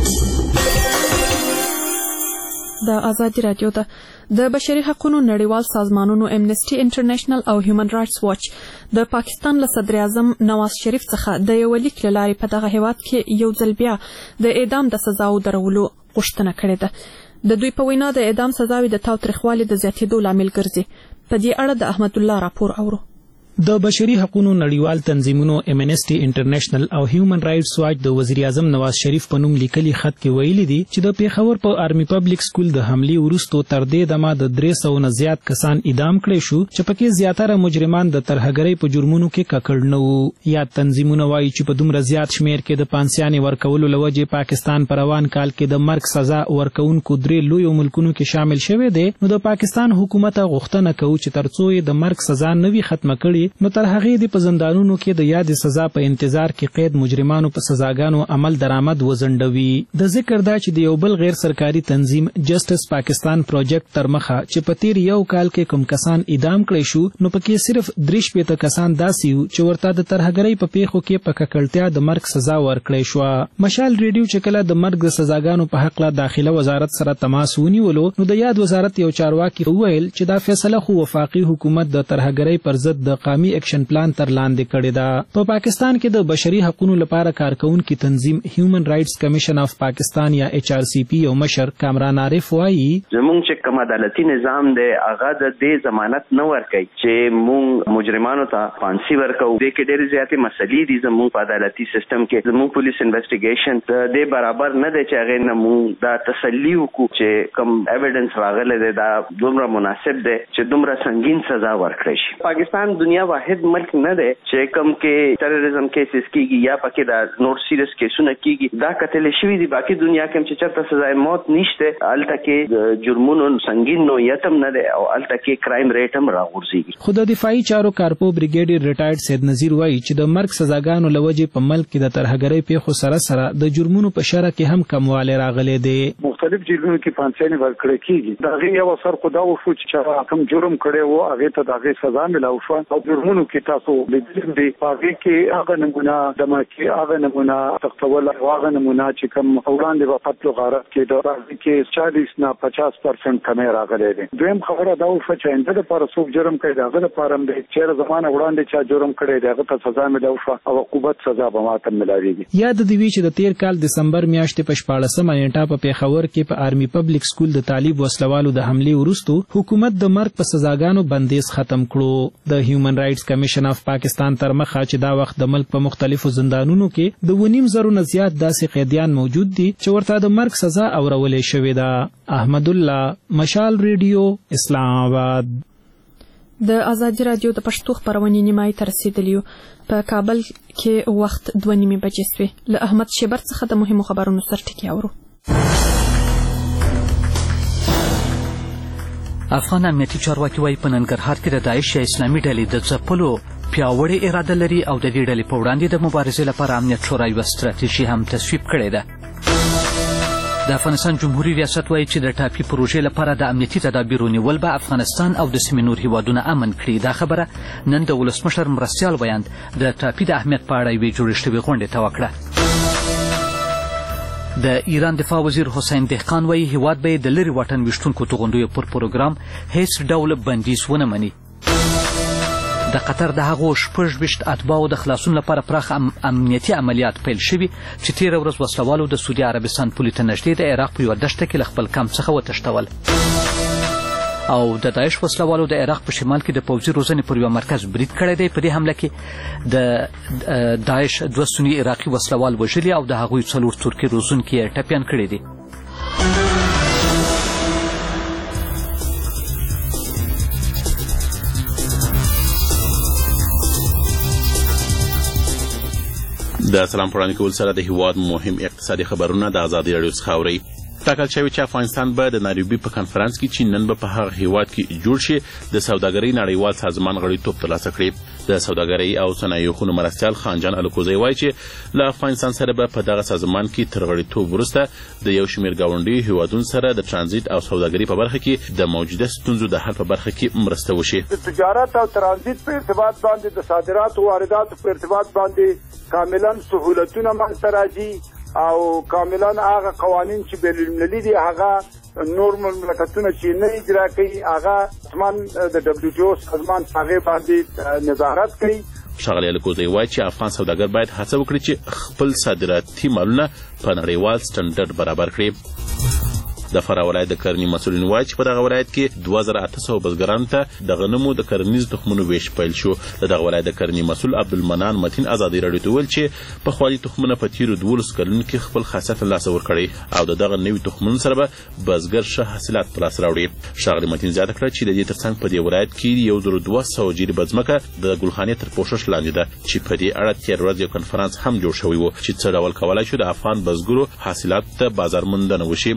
د ازادي راډیو د د بشري حقوقو نړیوال سازمانونو امنسټي انټرنیشنل او هیومن رائټس واچ د پاکستان له صدر اعظم نواز شریف څخه د یو لیک له لارې په دغه هیواد کې یو ځل بیا د اعدام د سزاو درولو غوښتنه کړې ده. د دوی په وینا د اعدام سزاوي د تاوتریخوالي د زیاتېدو لامل ګرځي. په دې اړه د احمد الله راپور اورو. د بشري حقوقو نړیوال تنظیمونو امنسټي انټرنیشنل او هیومن رائټس واچ د وزیر اعظم نواز شریف په نوم لیکلي خط کې ویلي دي چې د پیښور په آرمي پبلک سکول د حملې وروسته تر دې دمه د درې سوو نه زیات کسان اعدام کړي شو چې پکې زیاتره مجرمان د ترهګرۍ په جرمونو کې ککړ نه وو. یا تنظیمونه وایي چې په دومره زیات شمیر کې د پانسیانې ورکولو له وجې پاکستان په روان کال کې د مرګ سزا ورکوونکو درې لویو ملکونو کې شامل شوی دی. نو د پاکستان حکومت غوښتنه کوي چې ترڅو یې د مرګ سزا نه وي ختمه کړي نو تر هغې د په زندانونو کې د یاد سزا په انتظار کې قید مجرمانو په سزاګانو عمل درآمد وزنډوي. د ذکر دا چې د یو بل غیر سرکاري تنظیم جسټس پاکستان پروجیکټ تر مخه چې په تیر یو کال کې کوم کسان اعدام کړي شو نو پکې صرف درې شپېته کسان داسې وو چې ورته د ترهګرۍ په پیښو کې په ککړتیا د مرګ سزا ورکړی شوه. مشال ریډیو چې کله د مرګ د سزاګانو په حق له داخله وزارت سره تماس ونیولو نو د یاد وزارت یو چارواکي وویل چې دا فیصله خو وفاقي حکومت د ترهګرۍ پر ضد د قومي اکشن پلان تر لاندې کړې ده. په پاکستان کې د بشري حقوقو لپاره کارکونکي تنظیم هیومن رائټس کمیشن اف پاکستان یا ایچ آر سی پی یو مشر کامران عارف وایي زموږ چې کوم عدالتي نظام دی هغه د دې ضمانت نه ورکوي چې موږ مجرمانو ته فانسي ورکو. د کې ډېرې زیاتې مسلې دي زموږ په عدالتي سیستم کې. زموږ پولیس انویسټیګیشن د دې برابر نه دی چې هغې نه موږ دا تسلي وکړو چې کوم ایویډنس راغلی دی دا دومره مناسب دی چې دومره سنګین سزا ورکړی شي. پاکستان دنیا واحد ملک نه دی چې کوم کې ټیرریزم کیسز کیږي یا پکې دا نور سیریس کیسونه کیږي. دا کتل شوی دی باقي دنیا کې چې چرته سزا موت نشته. الته کې جرمونو سنگین نوعیت هم نه دی او الته کې کرایم ریټ هم راغورځي. خو د دفاعي چارو کارپو بریګیډیر ریټایرډ سید نذیر وایي چې د مرګ سزاګانو لوجې په ملک کې د ترهګرۍ پیښو سره سره د جرمونو په شرح کې هم کموالی راغلی دی. مختلف جیلونو کې پانسیانې ورکړې کیږي دا غي یو اثر خدا او شو چې کوم جرم کړي وو هغه ته د هغه سزا ملو شو او جرمونو کې تاسو لیدل دي هغه کې هغه نمونه دمه کې هغه نمونه تختول هغه نمونه چې کوم وړاندې په قتل غارت کې دا هغه کې چالیس نه پچاس پرسنټ کمې راغلي دي دویم خبره دا و چې انده لپاره څوک جرم کوي داغه لپاره د چیرې زمانه وړاندې چې جرم کړي داغه ته سزا ملو شو او عقوبت سزا به ماته ملاويږي یاد دی وی چې د تیر کال دسمبر میاشتې په شپاړسمه نیټه په پیښور کې په آرمي پبلک سکول د طالب وسلوالو د حمله وروسته حکومت د مرګ په سزاګانو بندیز ختم کړو د هیومن رائټس کمیشن اف پاکستان تر مخه چې دا وخت د ملک په مختلفو زندانونو کې د ونیم زرو نه زیات داسې قیدیان موجود دي چې ورته د مرګ سزا اورولې شوې ده. احمد الله مشال ریډیو اسلام آباد. د ازادي رادیو د پښتو خبرونې نیمای تر رسیدلیو په کابل کې وخت دوه نیمې بجې شوې. له احمد شیبر څخه د مهمو خبرونو سرټکی اورو. افغان امنیتي چارواکي وايي په ننګرهار کې د داعش یا اسلامي ډلې د ځپلو پیاوړې اراده لري او د دې ډلې په وړاندې د مبارزې لپاره امنیت شورا یوه ستراتیژي هم تصویب کړې ده. د افغانستان جمهوریت ریاست وايي چې د ټاپي پروژې لپاره د امنیتي تدابیرو نیول به افغانستان او د سیمې نور هیوادونه امن کړي. دا خبره نن د ولسمشر مرستیال ویاند د ټاپي د اهمیت په اړه یوې جوړې شوې غونډې ته وکړه. د ایران دفاع وزیر حسین دهقان وايي هیواد به د لرې واټن ویشتونکو توغندیو پر پروګرام هیڅ ډول بندیز ونه مني. د قطر د هغو شپږ ویشت اتباعو د خلاصون لپاره پراخ ام امنیتي عملیات پیل شوي چې تېره ورځ وسلوالو د سعودي عربستان پولې ته نږدې د عراق په یوه دښته کې له خپل کمپ څخه وتښتول. او د داعش وسلوالو د عراق په شمال کې د پوځي روزنې پر یوه مرکز برید کړی دی. په دې حمله کې د داعش دوه سني عراقي وسلوال وژلي او د هغوی څلور ترکي روزونکي یې ټپیان کړي دي. د سلام پرانی کول سره د هیواد مهم اقتصادي خبرونه د ازادي راډیو څخه اورئ. ټاکل شوی چې افغانستان به د نایروبي په کنفرانس کې چې نن به په هغه هیواد کې جوړ شي د سوداګرۍ نړیوال سازمان غړیتوب ترلاسه کړي. د سوداګرۍ او صنایعو خونو مرستیال خانجان الکوزی وایي چې له افغانستان سره به په دغه سازمان کې تر غړیتوب وروسته د یو شمېر ګاونډیو هیوادونو سره د ترانزیت او سوداګرۍ په برخه کې د موجوده ستونزو د حل په برخه کې مرسته وشي. د تجارت او ترانزیت په ارتباط باندې د صادراتو او وارداتو په ارتباط باندې کاملا سهولتونه منځته راځي او کاملا هغه قوانین چې بین المللي دي هغه نور مملکتونه چې نه اجرا کوي هغه سازمان د دبليو ټي او سازمان هغه باندې نظارت کوي. ښاغلی الکوزی وایي چې افغان سوداګر باید هڅه وکړي چې خپل صادراتي مالونه په نړیوال سټنډرډ برابر کړي. د فراه ولایت د کرنې مسؤلین وایي چې په دغه ولایت کې دوه زره اته سوه بزګرانو ته د غنمو د کرنیزو تخمونو ویش پیل شو. د دغه ولایت د کرنې مسؤل عبدالمنان متین ازادي راډیو ته وویل چې پخواني تخمونه په تیرو دولسو کلونو کې خپل خاصیت له لاسه ورکړی او د دغه نوي تخمونو سره به بزګر ښه حاصلات په لاس راوړي. ښاغلي متین زیاته کړه چې د دې ترڅنګ په دې ولایت کې یو زر دوه سوه جریبه ځمکه د ګلخانې تر پوښښ لاندې ده چې په دې اړه تېره ورځ یو کنفرانس هم جوړ شوی و چې څه ډول کولی شو د افغان بزګرو حاصلاتو ته بازار موندنه وشي.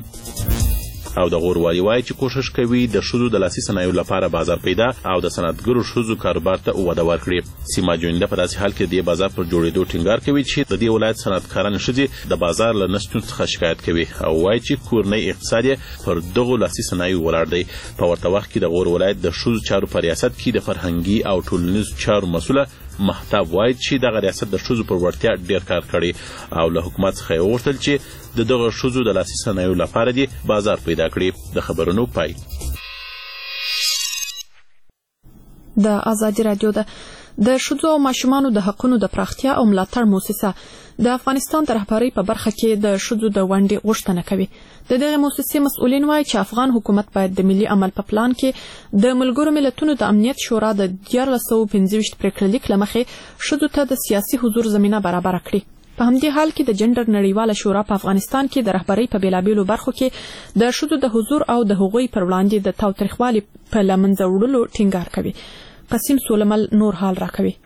او د غور والي وایي چې کوشش کوي د ښځو د لاسي صنایعو لپاره بازار پیدا او د صنعتګرو ښځو کاروبار ته وده ورکړي. سیما جوینده په داسې حال کې د دې بازار پر جوړېدو ټینګار کوي چې د دې ولایت صنعتکارانې ښځې د بازار له نشتون څخه شکایت کوي او وایي چې کورنی اقتصاد یې پر دغو لاسي صنایعو ولاړ دی. په ورته وخت کې د غور ولایت د ښځو چارو په ریاست کې د فرهنګي او ټولنیزو چارو مسؤله محتاب وایي چې دغه ریاست د ښځو پر وړتیا ډېر کار کړی او له حکومت څخه یې وغوښتل چې د دغه ښځو د لاسي صنایعو لپاره دې بازار پیدا کړي. د خبرونو پای. د ازادي راډیو د د ښځو او ماشومانو د حقونو د پراختیا او ملاتړ مؤسسه د افغانستان د رهبرۍ په برخه کې د ښځو د ونډې غوښتنه کوي. د دغه مؤسسې مسؤلین وایي چې افغان حکومت باید د ملي عمل په پلان کې د ملګرو ملتونو د امنیت شورا د دیارلس سوه پنځه ویشت پریکړه لیک له مخې ښځو ته د سیاسي حضور زمینه برابره کړي. په همدې حال کې د جنډر نړیواله شورا په افغانستان کې د رهبرۍ په بیلابیلو برخو کې د ښځو د حضور او د هغوی پر وړاندې د تاوتریخوالي په له منځه وړلو ټینګار کوي. قسیم سولمل نور حال راکوي.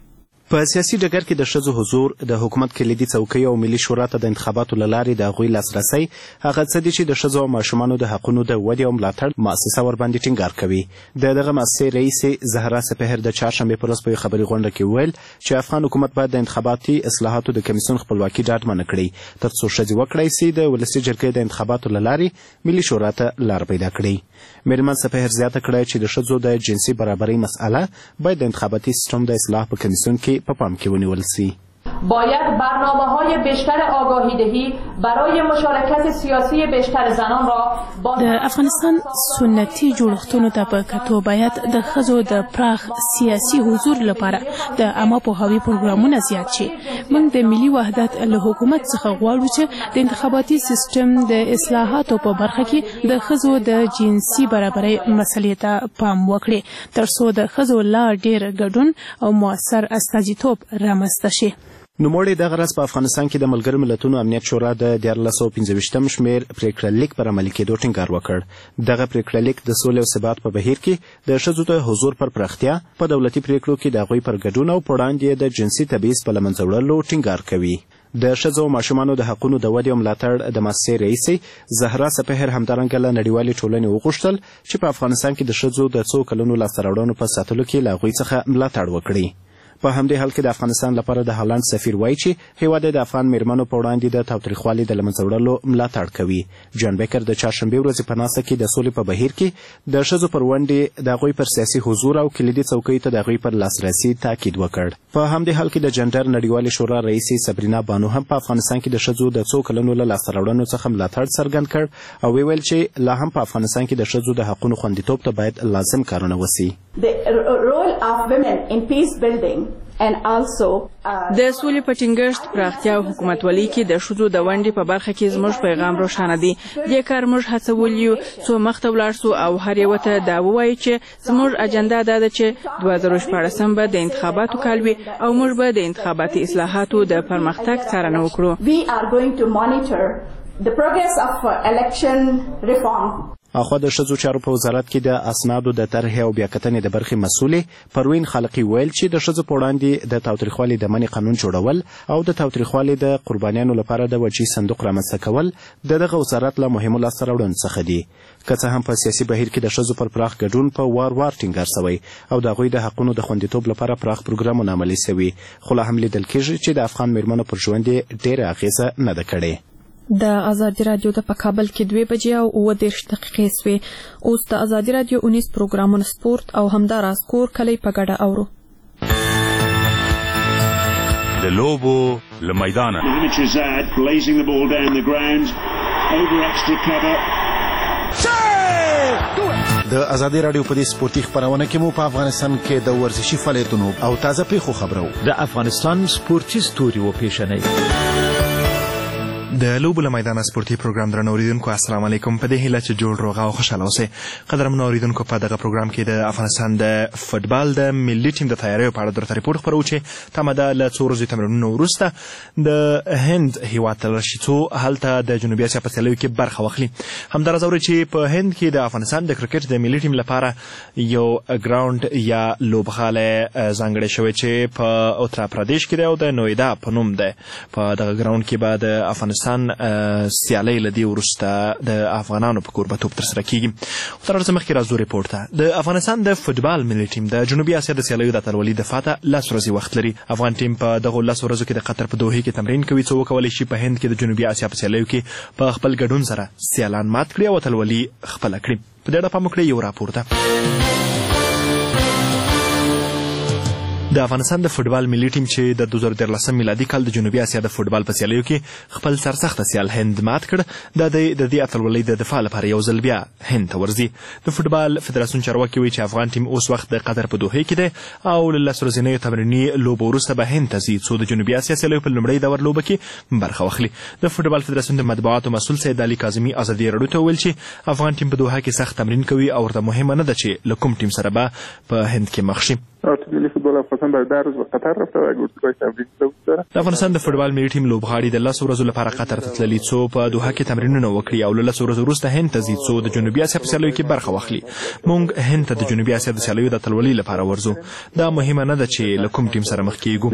په سیاسي ډګر کې د ښځو حضور د حکومت کلیدي څوکۍ او ملي شورا ته د انتخاباتو له لارې د هغوی لاسرسی هغه څه دي چې د ښځو او ماشومانو د حقونو د ودې او ملاتړ مؤسسه ورباندې ټینګار کوي. د دغه مؤسسې رئیسې زهرا سپهر د چهارشنبې په ورځ په یوه خبري غونډه کې وویل چې افغان حکومت باید د انتخاباتي اصلاحاتو د کمیسیون خپلواکي ډاډمنه کړي تر څو ښځې وکړی سي د ولسي جرګې د انتخاباتو له لارې ملي شورا ته لار پیدا کړي. میرمن سپهر زیاته کړه چې د ښځو د جنسي برابرۍ مسئله باید د انتخاباتي سیستم د اصلاح په کمیسیون کې په پام کې ونیول سی. باید برنامه‌های بیشتر آگاهی دهی برای مشارکت سیاسی بیشتر زنان را با د افغانستان سنتي جوړښتونو ته په کتو باید د ښځو د پراخ سیاسي حضور لپاره د عامه پوهاوي پروګرامونه زیات شي. موږ د ملي وحدت له حکومت څخه غواړو چې د انتخاباتي سیستم د اصلاحاتو په برخه کې د ښځو د جنسي برابرۍ مسلې ته پام وکړي تر څو د ښځو لا ډېر ګډون او مؤثر استازیتوب رامنځته شي. نوموړي دغه ورځ په افغانستان کې د ملګرو ملتونو امنیت شورا د دیارلس سوه پنځه ویشتم شمېر پریکړه لیک پر عملي کېدو ټینګار وکړ. دغه پریکړه لیک د سولې او ثبات په بهیر کې د ښځو د حضور پر پراختیا په دولتي پریکړو کې د هغوی پر ګډون او په وړاندې د جنسي تبعیض په له منځه وړلو ټینګار کوي. د ښځو او ماشومانو د حقونو د ودې او ملاتړ د مؤسسې رئیسې زهرا سپهر همدارنګه له نړیوالې ټولنې وغوښتل چې په افغانستان کې د ښځو د څو کلونو لاسته راوړنو په ساتلو کې له هغوی څخه ملاتړ وکړي. په همدې حال کې د افغانستان لپاره د هالند سفیر وایي چې هیواد د افغان میرمنو په وړاندې د تاوتریخوالي د له منځه وړلو ملاتړ کوي. جان بیکر د چهارشنبې ورځې په ناسته کې د سولې په بهیر کې د ښځو پر ونډې د هغوی پر سیاسي حضور او کلیدي څوکیو ته د هغوی پر لاسرسي تاکید وکړ. په همدې حال کې د جنډر نړیوالې شورا رئیسې صبرینا بانو هم په افغانستان کې د ښځو د څو کلونو له لاسته راوړنو څخه ملاتړ څرګند کړ او ویل چې لا هم په افغانستان کې د ښځو د حقونو خوندیتوب ته باید لازم کارونه وسي. د سولې په ټینګښت پراختیا او حکومتولۍ کې د ښځو د ونډې په برخه کې زموږ پیغام روښانه دی. دې کار موږ هڅولی یو څو مخته ولاړ سو او هر یوه ته دا ووایي چې زموږ اجنډا دا ده چې دوه زره شپاړسم به د انتخاباتو کال وي او موږ به د انتخاباتي اصلاحاتو د پرمختګ څارنه وکړو. اخوا د ښځو چارو په وزارت کې د اسنادو د طرحې او بیاکتنې د برخې مسؤلې پروین خالقي ویل چې د ښځو په وړاندې د تاوتریخوالي د منع قانون جوړول او د تاوتریخوالي د قربانیانو لپاره د وجهي صندوق رامنځته کول د دغه وزارت له مهمو لاسته راوړنو څخه دي. که څه هم په سیاسي بهیر کې د ښځو پر پراخ ګډون په وار وار ټینګار سوی او د هغوی د حقونو د خوندیتوب لپاره پراخ پروګرامونه عملي سوي، خو لا هم لیدل کېږي چې د افغان میرمنو پر ژوند یې ډېره اغېزه نه ده کړې. د ازادي رادیو د په کابل کې دوه بجې او اوه دېرش دقیقې سوې. اوس د ازادي رادیو اونیس پروګرامونه سپورت او همداراز کور کلی په ګډه اورو. د لوبو له میدانه د ازادي رادیو په دې سپورتي خبرونه کې مو په افغانستان کې د ورزشي فعالیتونو او تازه پیښو خبرو. د افغانستان سپورتي ستوري و پیژنئ. د لوبو له میدانه سپورتي پروګرام درنو اوریدونکو السلام علیکم. په دې هیله چې جوړ روغه او خوشحاله اوسئ. قدرمنو اوریدونکو په دغه پروګرام کې د افغانستان د فوټبال د ملي ټیم د تیاریو په اړه درته ریپورټ خپرو چې تمه ده له څو ورځو تمرینونو وروسته د هند هیواد ته لاړ شي څو هلته د جنوبي اسیا په سیالیو کې برخه واخلي. همداراز اورئ چې په هند کې د افغانستان د کرکټ د ملي ټیم لپاره یو ګراوند یا لوبغالی ځانګړی شوی چې په اتر پردیش کې دی او د نویدا په نوم دی. په دغه ګراوند کې به د افغانستان سیالۍ له دې وروسته د افغانانو په کوربتوب ترسره کیږي. تر هر څه مخکې راځو ریپورټ ته. د افغانستان د فوټبال ملي ټیم د جنوبي اسیا د سیالیو د اتلولۍ دفاع ته لس ورځې وخت لري. افغان ټیم په دغو لسو ورځو کې د قطر په دوحې کې تمرین کوي څو وکولی شي په هند کې د جنوبي اسیا په سیالیو کې په خپل ګډون سره سیالان مات کړي او اتلولي خپله کړي. په دې اړه پام وکړئ یو راپور ته. د افغانستان د فوټبال ملي ټیم چې د دوه زره دیارلسم میلادي کال د جنوبي اسیا د فوټبال په سیالیو کې خپل سرسخته سیال هند مات کړ، د د دې اتلولۍ د دفاع لپاره یو ځل بیا هند ته ورځي. د فوټبال فدراسیون چارواکي وایي چې افغان ټیم اوس وخت د قطر په دوحې کې دی او له لس ورځنیو تمریني لوبو وروسته به هند ته ځي څو د جنوبي اسیا سیالیو په لومړۍ دور لوبه کې برخه واخلي. د فوټبال فدراسیون د مطبوعاتو مسؤل سید علي کاظمي ازادي راډیو ته وویل چې افغان ټیم په دوحه کې سخت تمرین کوي او ورته مهمه نه ده چې له کوم ټیم سره به په هند کې مخ شي. تیم ملی فوتبال افغانستان برای در روز به قطر رفته و اردوگاه تمرین داره. د افغانستان د فوتبال ملي ټیم لوبغاړي د لس ورځو لپاره قطر ته تللي څو په دوحه کې تمرینونه وکړي او له لس ورځو وروسته هند ته ځي څو د جنوبي اسیا په سیالیو کې برخه واخلي. موږ هند ته د جنوبي اسیا د سیالیو د اتلولۍ لپاره ورځو. دا مهمه نه ده چې له کوم ټیم سره مخ کیږو.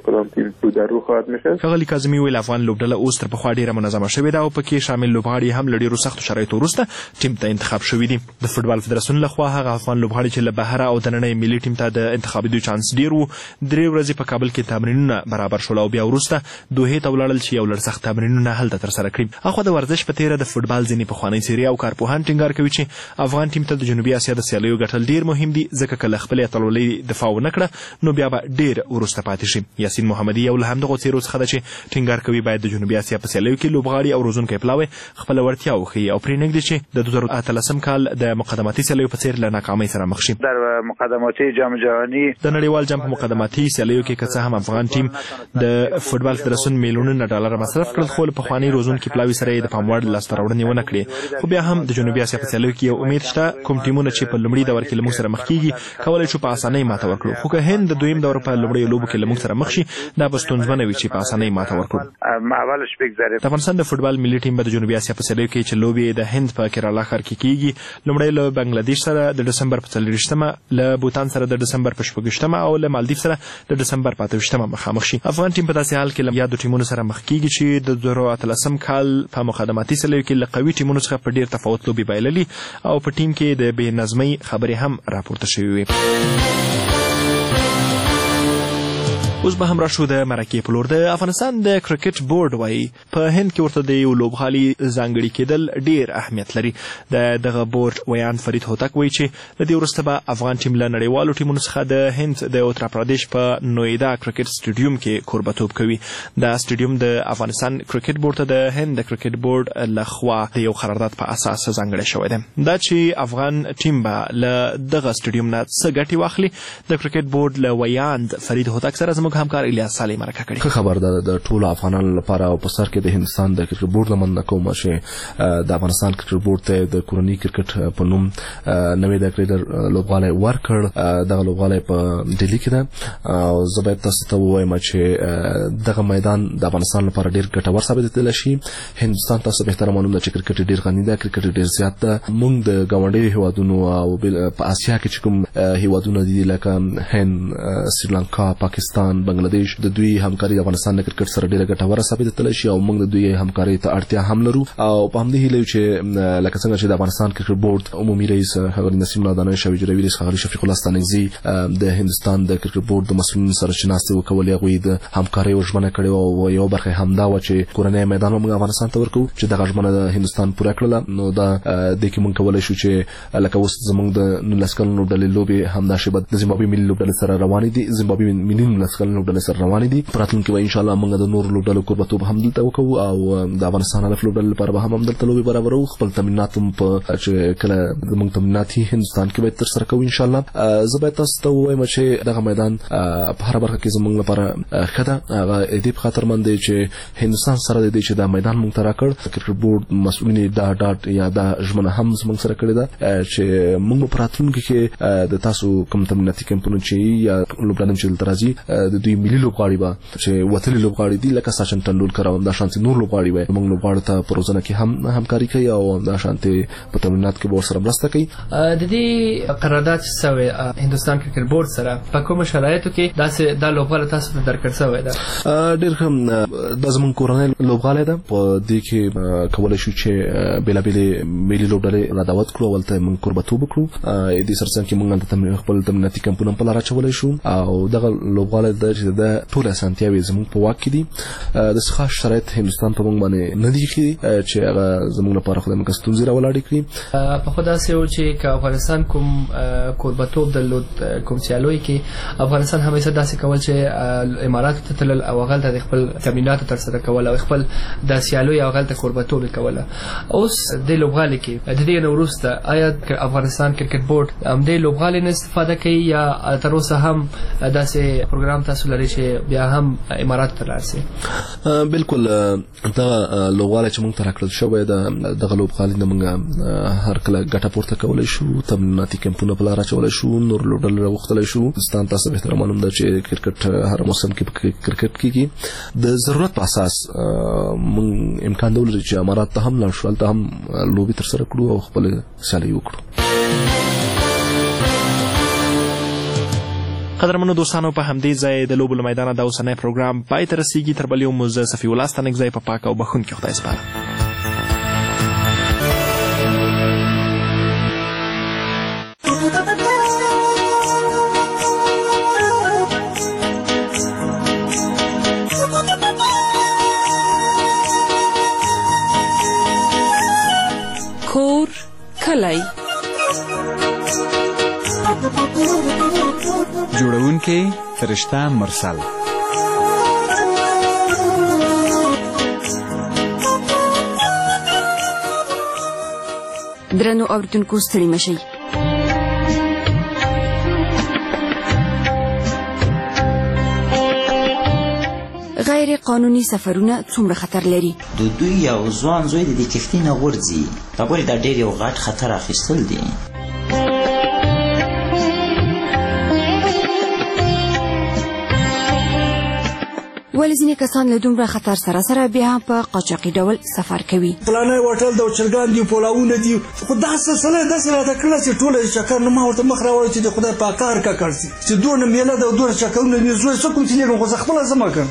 ښاغلي کاظمي ویل افغان لوبډله اوس تر پخوا ډېره منظمه شوې ده او پکې شامل لوبغاړي هم له ډېرو سختو شرایطو وروسته ټیم ته انتخاب شوي دي. د فوټبال فدراسیون لخوا هغه افغان لوبغاړي چې له بهره او دننه ملي ټیم ته د انتخابېدو چانس ډېر و درې ورځې په کابل کې تمرینونه برابر شول او بیا وروسته دوحې ته ولاړل چې یو لړ سخت تمرینونه هلته ترسره کړي. اخوا د ورزش په تیره د فوټبال ځینې پخوانۍ څېرې او کارپوهان ټینګار کوي چې افغان ټیم ته د جنوبي اسیا د سیالیو ګټل ډېر مهم دي ځکه که له خپلې اتلولۍ دفاع ونه کړه نو بیا به ډېر وروسته پاتې شي. یاسین محمدي یو له همدغو څېرو څخه ده چې ټینګار کوي باید د جنوبي اسیا په سیالیو کې لوبغاړي او روزونکی پلاوی خپله وړتیا وښیي او پرېنږدي چې د دوه زره اتلسم کال د مقدماتي سیالیو په څېر له ناکامۍ سره مخ شي. در مقدماتي جام جهاني د نړیوال جام په مقدماتي سیالیو کې که څه هم افغان ټیم د فوټبال فدراسیون میلیونونه ډالر مصرف کړل خو له پخواني روزونکي پلاوي سره یې د پام وړ لاسته راوړنې ونه کړې. خو بیا هم د جنوبي اسیا په سیالیو کې یو امید شته. کوم ټیمونه چې په لومړي دور کې له موږ سره مخ کېږي کولی شو په اسانۍ ماته ورکړو خو که هند د دویم دور په لومړیو لوبو کې له موږ سره مخ شي دا به ستونزمنه وي چې په اسانۍ ماته ورکړو. د افغانستان د فوټبال ملي ټیم به د جنوبي اسیا په سیالیو کې چې لوبې د هند په کیرالا ښار کې کېږي لومړی له بنګلادیش سره د ډسمبر په څلېرویشتمه له بوتان سره د ډسمبر په شپږویشتمه او له مالدیف سره د ډسمبر په اته ویشتمه مخامخ شي. افغان ټیم په داسې حال کې له یادو ټیمونو سره مخ کېږي چې د دوه زره اتلسم کال په مقدماتي سیالیو کې له قوي ټیمونو څخه په ډېر تفاوت لوبې بایللي او په ټیم کې د بې نظمۍ خبرې هم راپورته شوې وې. اوس به هم راشو د مرکې په لور. د افغانستان د کرکټ بورډ وایي په هند کې ورته د یو لوبغالي ځانګړي کېدل ډېر اهمیت لري. د دغه بورډ ویان فرید هوتک وایي چې له دې وروسته به افغان ټیم له نړیوالو ټیمونو څخه د هند د اتر پردیش په نویدا کرکټ سټیډیوم کې کوربتوب کوي. دا سټیډیوم د افغانستان کرکټ بورډ ته د هند د کرکټ بورډ لخوا د یو قرارداد په اساس ځانګړی شوی دی. دا چې افغان ټیم به له دغه سټیډیوم نه څه ګټې واخلي د کرکټ بورډ له ویاند فرید هوتک سره زموږ همکار الیاس صالح مرکه کړې. خبر ده د ټولو افغانانو لپاره او په سر کې د هندستان د کرکټ بورډ لمنه کوم چې د افغانستان کرکټ بورډ ته د کورنۍ کرکټ په نوم نوې د کرکټ لوبغالی ورکړ. دغه لوبغالی په دلی کې ده او زه باید تاسو ته ووایم چې دغه میدان د افغانستان لپاره ډېر ګټور ثابتېدلی شي. هندستان تاسو بهتره معلوم ده چې کرکټ ډېر غني ده، کرکټ ډېر زیات ده. موږ د ګاونډیو هیوادونو او په اسیا کې چې کوم هیوادونه دي لکه هند، سریلانکا، پاکستان، بنگلاديش د دوی همکاري د افغانستان د کرکټ سره ډېره ګټوره ثابتېدلی شي او موږ د دوی همکاري ته اړتیا هم لرو او په همدې هیله یو چې لکه څنګه چې د افغانستان کرکټ بورډ عمومي رئیس ښاغلي نسیم الله دانش او اجرایي رئیس ښاغلي شفیق الله ستانکزي د هندستان د کرکټ بورډ د مسؤلینو سره چې ناستې وکولې هغوی د همکارۍ ژمنه کړې وه او یوه برخه یې همدا وه چې کورنی میدان به موږ افغانستان ته ورکوو چې دغه ژمنه د هندستان پوره کړله. نو دا دې کې موږ کولی شو چې لکه اوس زموږ د نولس کلنو لوبډلې لوبې همدا شیبه د زیمبابوې ملي لوبډلې سره روانې دي. زیمبابوې ملي نولس کلنو لوبډلې سره روانې دي. په راتلونکي به انشاءالله موږ د نورو لوبډلو کوربتوب هم دلته وکوو او د افغانستان الف لوبډلې لپاره به هم همدلته لوبې برابروو. خپل تمرینات هم په چې کله زموږ تمرینات هندوستان کې باید ترسره کوو انشاءالله. زه باید تاسو ته ووایم چې دغه میدان په هره برخه کې زموږ لپاره ښه ده. هغه دې په خاطر باندې چې هندوستان سره د دې چې دا میدان موږ ته راکړ کرکټ بورډ مسؤلین دا ډاټ یا دا ژمنه هم زموږ سره کړې ده چې موږ په راتلونکي کې د تاسو کوم تمریناتي کمپونه چې یا لوبډلې چې دلته راځي د دوی ملي لوبغاړي به چې وتلي لوبغاړي دي لکه سچن تندولکر او دا شانتي نور لوبغاړي وي موږ لوبغاړو ته په روزنه کې هم همکاري کوي او دا شانتي په تمرینات کې به ورسره مرسته کوي. د دې قرارداد سوی هندوستان کرکټ بورډ سره په کوم شرایطو کې داسې دا لوبغاړي تاسو ته درکړ شوی ده؟ ډېر ښه د زموږ کورنۍ لوبغالی ده. په دې کې کولی شو چې بېلابېلې ملي لوبډلې را دعوت کړو او هلته موږ کوربتوب وکړو. دې سره څنګ کې موږ هلته خپل تمریناتي کمپونه هم په لاره اچولی شو او دغه لوبغالی ده چې د ټولې اسانتیاوې زموږ په واک کې دي. داسې خاص شرایط هندوستان په موږ باندې نه دي ایښي چې هغه زموږ لپاره خدای مکه ستونزې راولاړې کړي. په خو داسې و چې که افغانستان کوم کوربتوب درلود کوم سیالیو کې افغانستان همیشه داسې کول چې اماراتو ته تلل او هغلته د خپل تمریناتو ترسره کول او خپل د سیالیو هغلته کوربتوب کوله. اوس د لوبغالي کې د دې نه وروسته آیا افغانستان کرکټ بورډ هم د لوبغالي نه استفاده کوي یا تر اوسه هم داسې پروګرام تاسو تاسو لري چې بیا هم امارات ته لاړ شي؟ بالکل دا لوبغاړي چې موږ ته راکړل شوی دا دغه لوبغاړي د موږ هر کله ګټه پورته کولای شو، تمریناتي کمپونه په لار اچولای شو، نور لوډل راوختلای شو. ستان تاسو به معلوم ده چې کرکټ هر موسم کې کرکټ کېږي د ضرورت په اساس موږ امکان درلود چې امارات ته هم لاړ شو، ته هم لوبي تر سره کړو او خپل سیالي وکړو. قدرمنو دوستانو، په همدې ځای د لوبو له میدانه دا اوسنی پروګرام پای ته رسیږي. تر بل یو مو زه صفي الله ستانکزی په پاک او بخښونکي خدای سپارم. کور کلی جوړونکی فرشته مرسل. درنو اوریدونکو ستړي مشئ. غیر قانوني سفرونه څومره خطر لري؟ د دوی یو ځوان زوی د دې کښتۍ نه غورځي. دا ګورې دا ډېر یو غټ خطر اخیستل دي. ولې ځینې کسان له دومره خطر سره سره بیا هم په قاچاقي ډول سفر کوي؟ فلانی هوټل د چرګان دي، پولاونه دي، خو دا سلسله داسې راته کړله چې ټوله چکر نه ما ورته مخ راوړی چې د خدای په کار ککړ شي چې دونه میله ده او دونه چکرونه دي. زوی څه کوم چې لېږم خو زه خپله ځم کړم.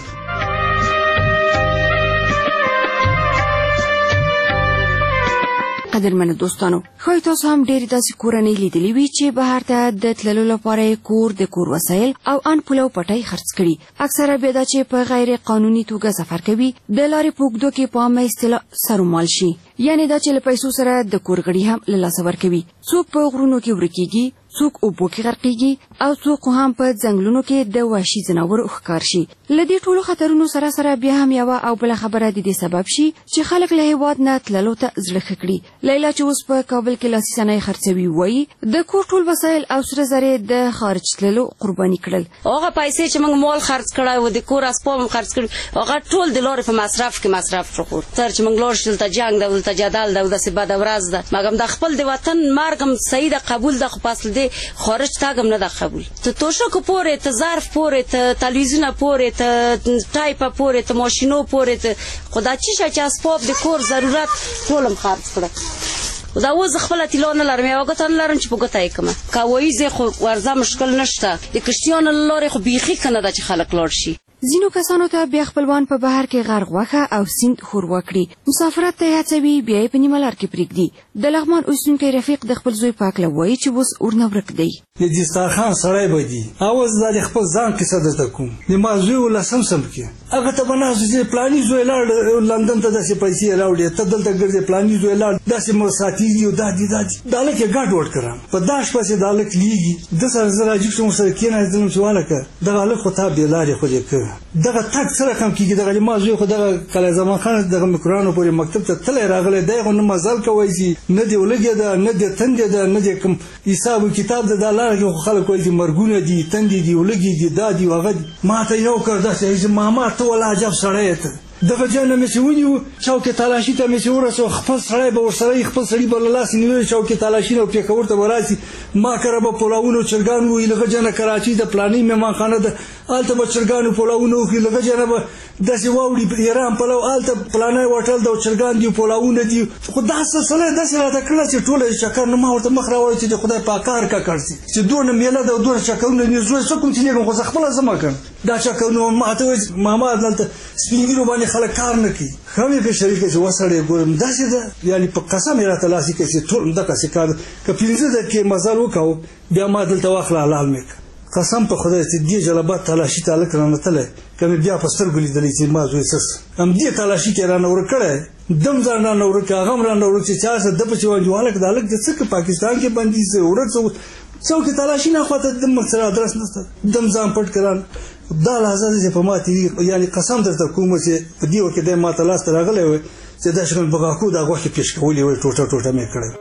قدرمنو دوستانو، ښایي تاسو هم ډېرې داسې کورنۍ لیدلې وي چې بهر ته د تللو لپاره یې کور، د کور وسایل او ان پوله او پټۍ خرڅ کړي. اکثره بیا دا چې په غیر قانوني توګه سفر کوي د لارې په اوږدو کې په عامه اصطلاح سرومال شي، یعنې دا چې له پیسو سره د کور غړي هم له لاسه ورکوي. څوک په غرونو کې ورکېږي، څوک اوبو کې غرقېږي او څوک هم په ځنګلونو کې د وحشي ځناورو ښکار شي. له دې ټولو خطرونو سره سره بیا هم یوه او بله خبره د دې سبب شي چې خلک له هېواد نه تللو ته زړه ښه کړي. لیلا چې اوس په کابل کې لاسي صنایع خرڅوي وایي د کور ټول وسایل او سره زرې د خارج تللو قرباني کړل. هغه پیسې چې موږ مال خرڅ کړی و، د کور اسباب هم خرڅ کړي، هغه ټول د لارې په مصرف کې مصرف کړو. تر چې موږ لاړ شو دلته جنګ ده، دلته جدل ده، داسې بده ورځ ده، مګم د خپل د وطن مرګ هم صحیح ده، قبول ده، خو په اصل دې خارج تاګم نه ده قبول. ته توشکو پورې، ته ظرف پورې، ته تلویزیونه پورې، ته ټایپه پورې، ته ماشینو پورې، ته خو دا څه شی چې اسباب د کور ضرورت ټول هم خرڅ کړه. دا اوس خپله طلا نه لرم، یوه ګوته نه لرم چې په ګوته یې کړمه. که وایي خو ورځه مشکل نشته، د کشتیانو له لارې خو بیخي ښه نه ده چې خلک لاړ شي. ځینو کسانو ته بیا خپلوان په بهر کې غرق غوښه او سیند ښوروا کړي، مسافرت ته یې هڅوي، بیا یې په نیمه لار کې پرېږدي. د لغمان اوسېدونکی رفیق د خپل زوی په هکله وایي چې اوس ورنه ورک دی. د دسترخوان سړی به دي، اوس دا د خپل ځان کیسه درته کوم. د ما زوی و لسم صنف کې هغه ته به ناست چې پلاني زوی لاړ لندن ته، داسې پیسې یې راوړې، ته دلته ګرځې، پلاني زوی لاړ داسې مساتي دي او دا دي دا دي. دا هلک یې ګډ وډ کړم، په دا شپه چې دا هلک لیږي ده سره زه راجګ شوم، ورسره کېناستلم چې والکه دغه هلک خو تا بې لارې خو دې کړ، دغه تګ څه رقم کېږي. دغه ما زوی خو دغه کلی زمان خان دغه مکرانو پورې مکتب ته تللی راغلی دی، خو نه مزل کوی چې نه دې ولږې ده، نه دې تندې ده، نه دې کوم حساب و کتاب ده. دا لاره کې خو خلک وایي چې مرګونه دي، تندې دي، ولږې دي، دا دي هغه دي. ما ته یو کړ داسې چې ماما ته ولا عجب سړی یې ته. دغه ځای نه مې چې ونیو، چوکې تالاشي ته مې چې ورسو، خپل سړی به ورسره خپل سړي به له لاسه نیولې، چوکې تالاشي نه پېښور ته به راسي، ما کره به پلاونه چرګان وي، لږه جنه کراچي د پلاني مېمانخانه ده، هلته به چرګانو پلاونه وکړي، لږه جنه به داسې واوړي ایران پلو، هلته پلانی هوټل ده او چرګان دي پلاونه دي. خو دا سلسله یې داسې راته کړله چې ټوله چکر نه ما ورته مخ راوړی چې د خدای په کار ککړ شي چې دونه میله ده او دونه چکرونه دي. زوی څه کوم چې لېږم خو زه خپله ځم کړم. دا چکرونه ما ته وایي ماما دلته سپین ږیرو باندې خلک کار نه کوي. ښه مې په شریکه چې وسړی ګورم داسې ده، یعنې په قسم یې راته لاسي کوي چې ټول همدقسې کار ده. که پنځه دقیقې مزل وکړو بیا ما دلته واخله حلال مې کړه. قسم په خدای چې دې جلبات تلاشي ته هلک رانتلی، که مې بیا په سترګو لیدلی چې ما زوی څه همدې تلاشي کې رانه ورک کړی، دم ځان رانه ورک کړی، هغه هم رانه ورک چې چا څه ده پسې وایي هلک د هلک د څه که پاکستان کې بندي څه ورک څه څوکې تلاشي نه خواته دم سره ادرس نشته، دم ځان پټ کړان. دا لحظه ده چې په ما تېرېږي، یعنې قسم درته کوم چې په دې وخت کې دی ما ته لاس ته راغلی وی چې دا شکل بغاکو دا غوښې پېش کولې وی، ټوټه ټوټه مې کړی.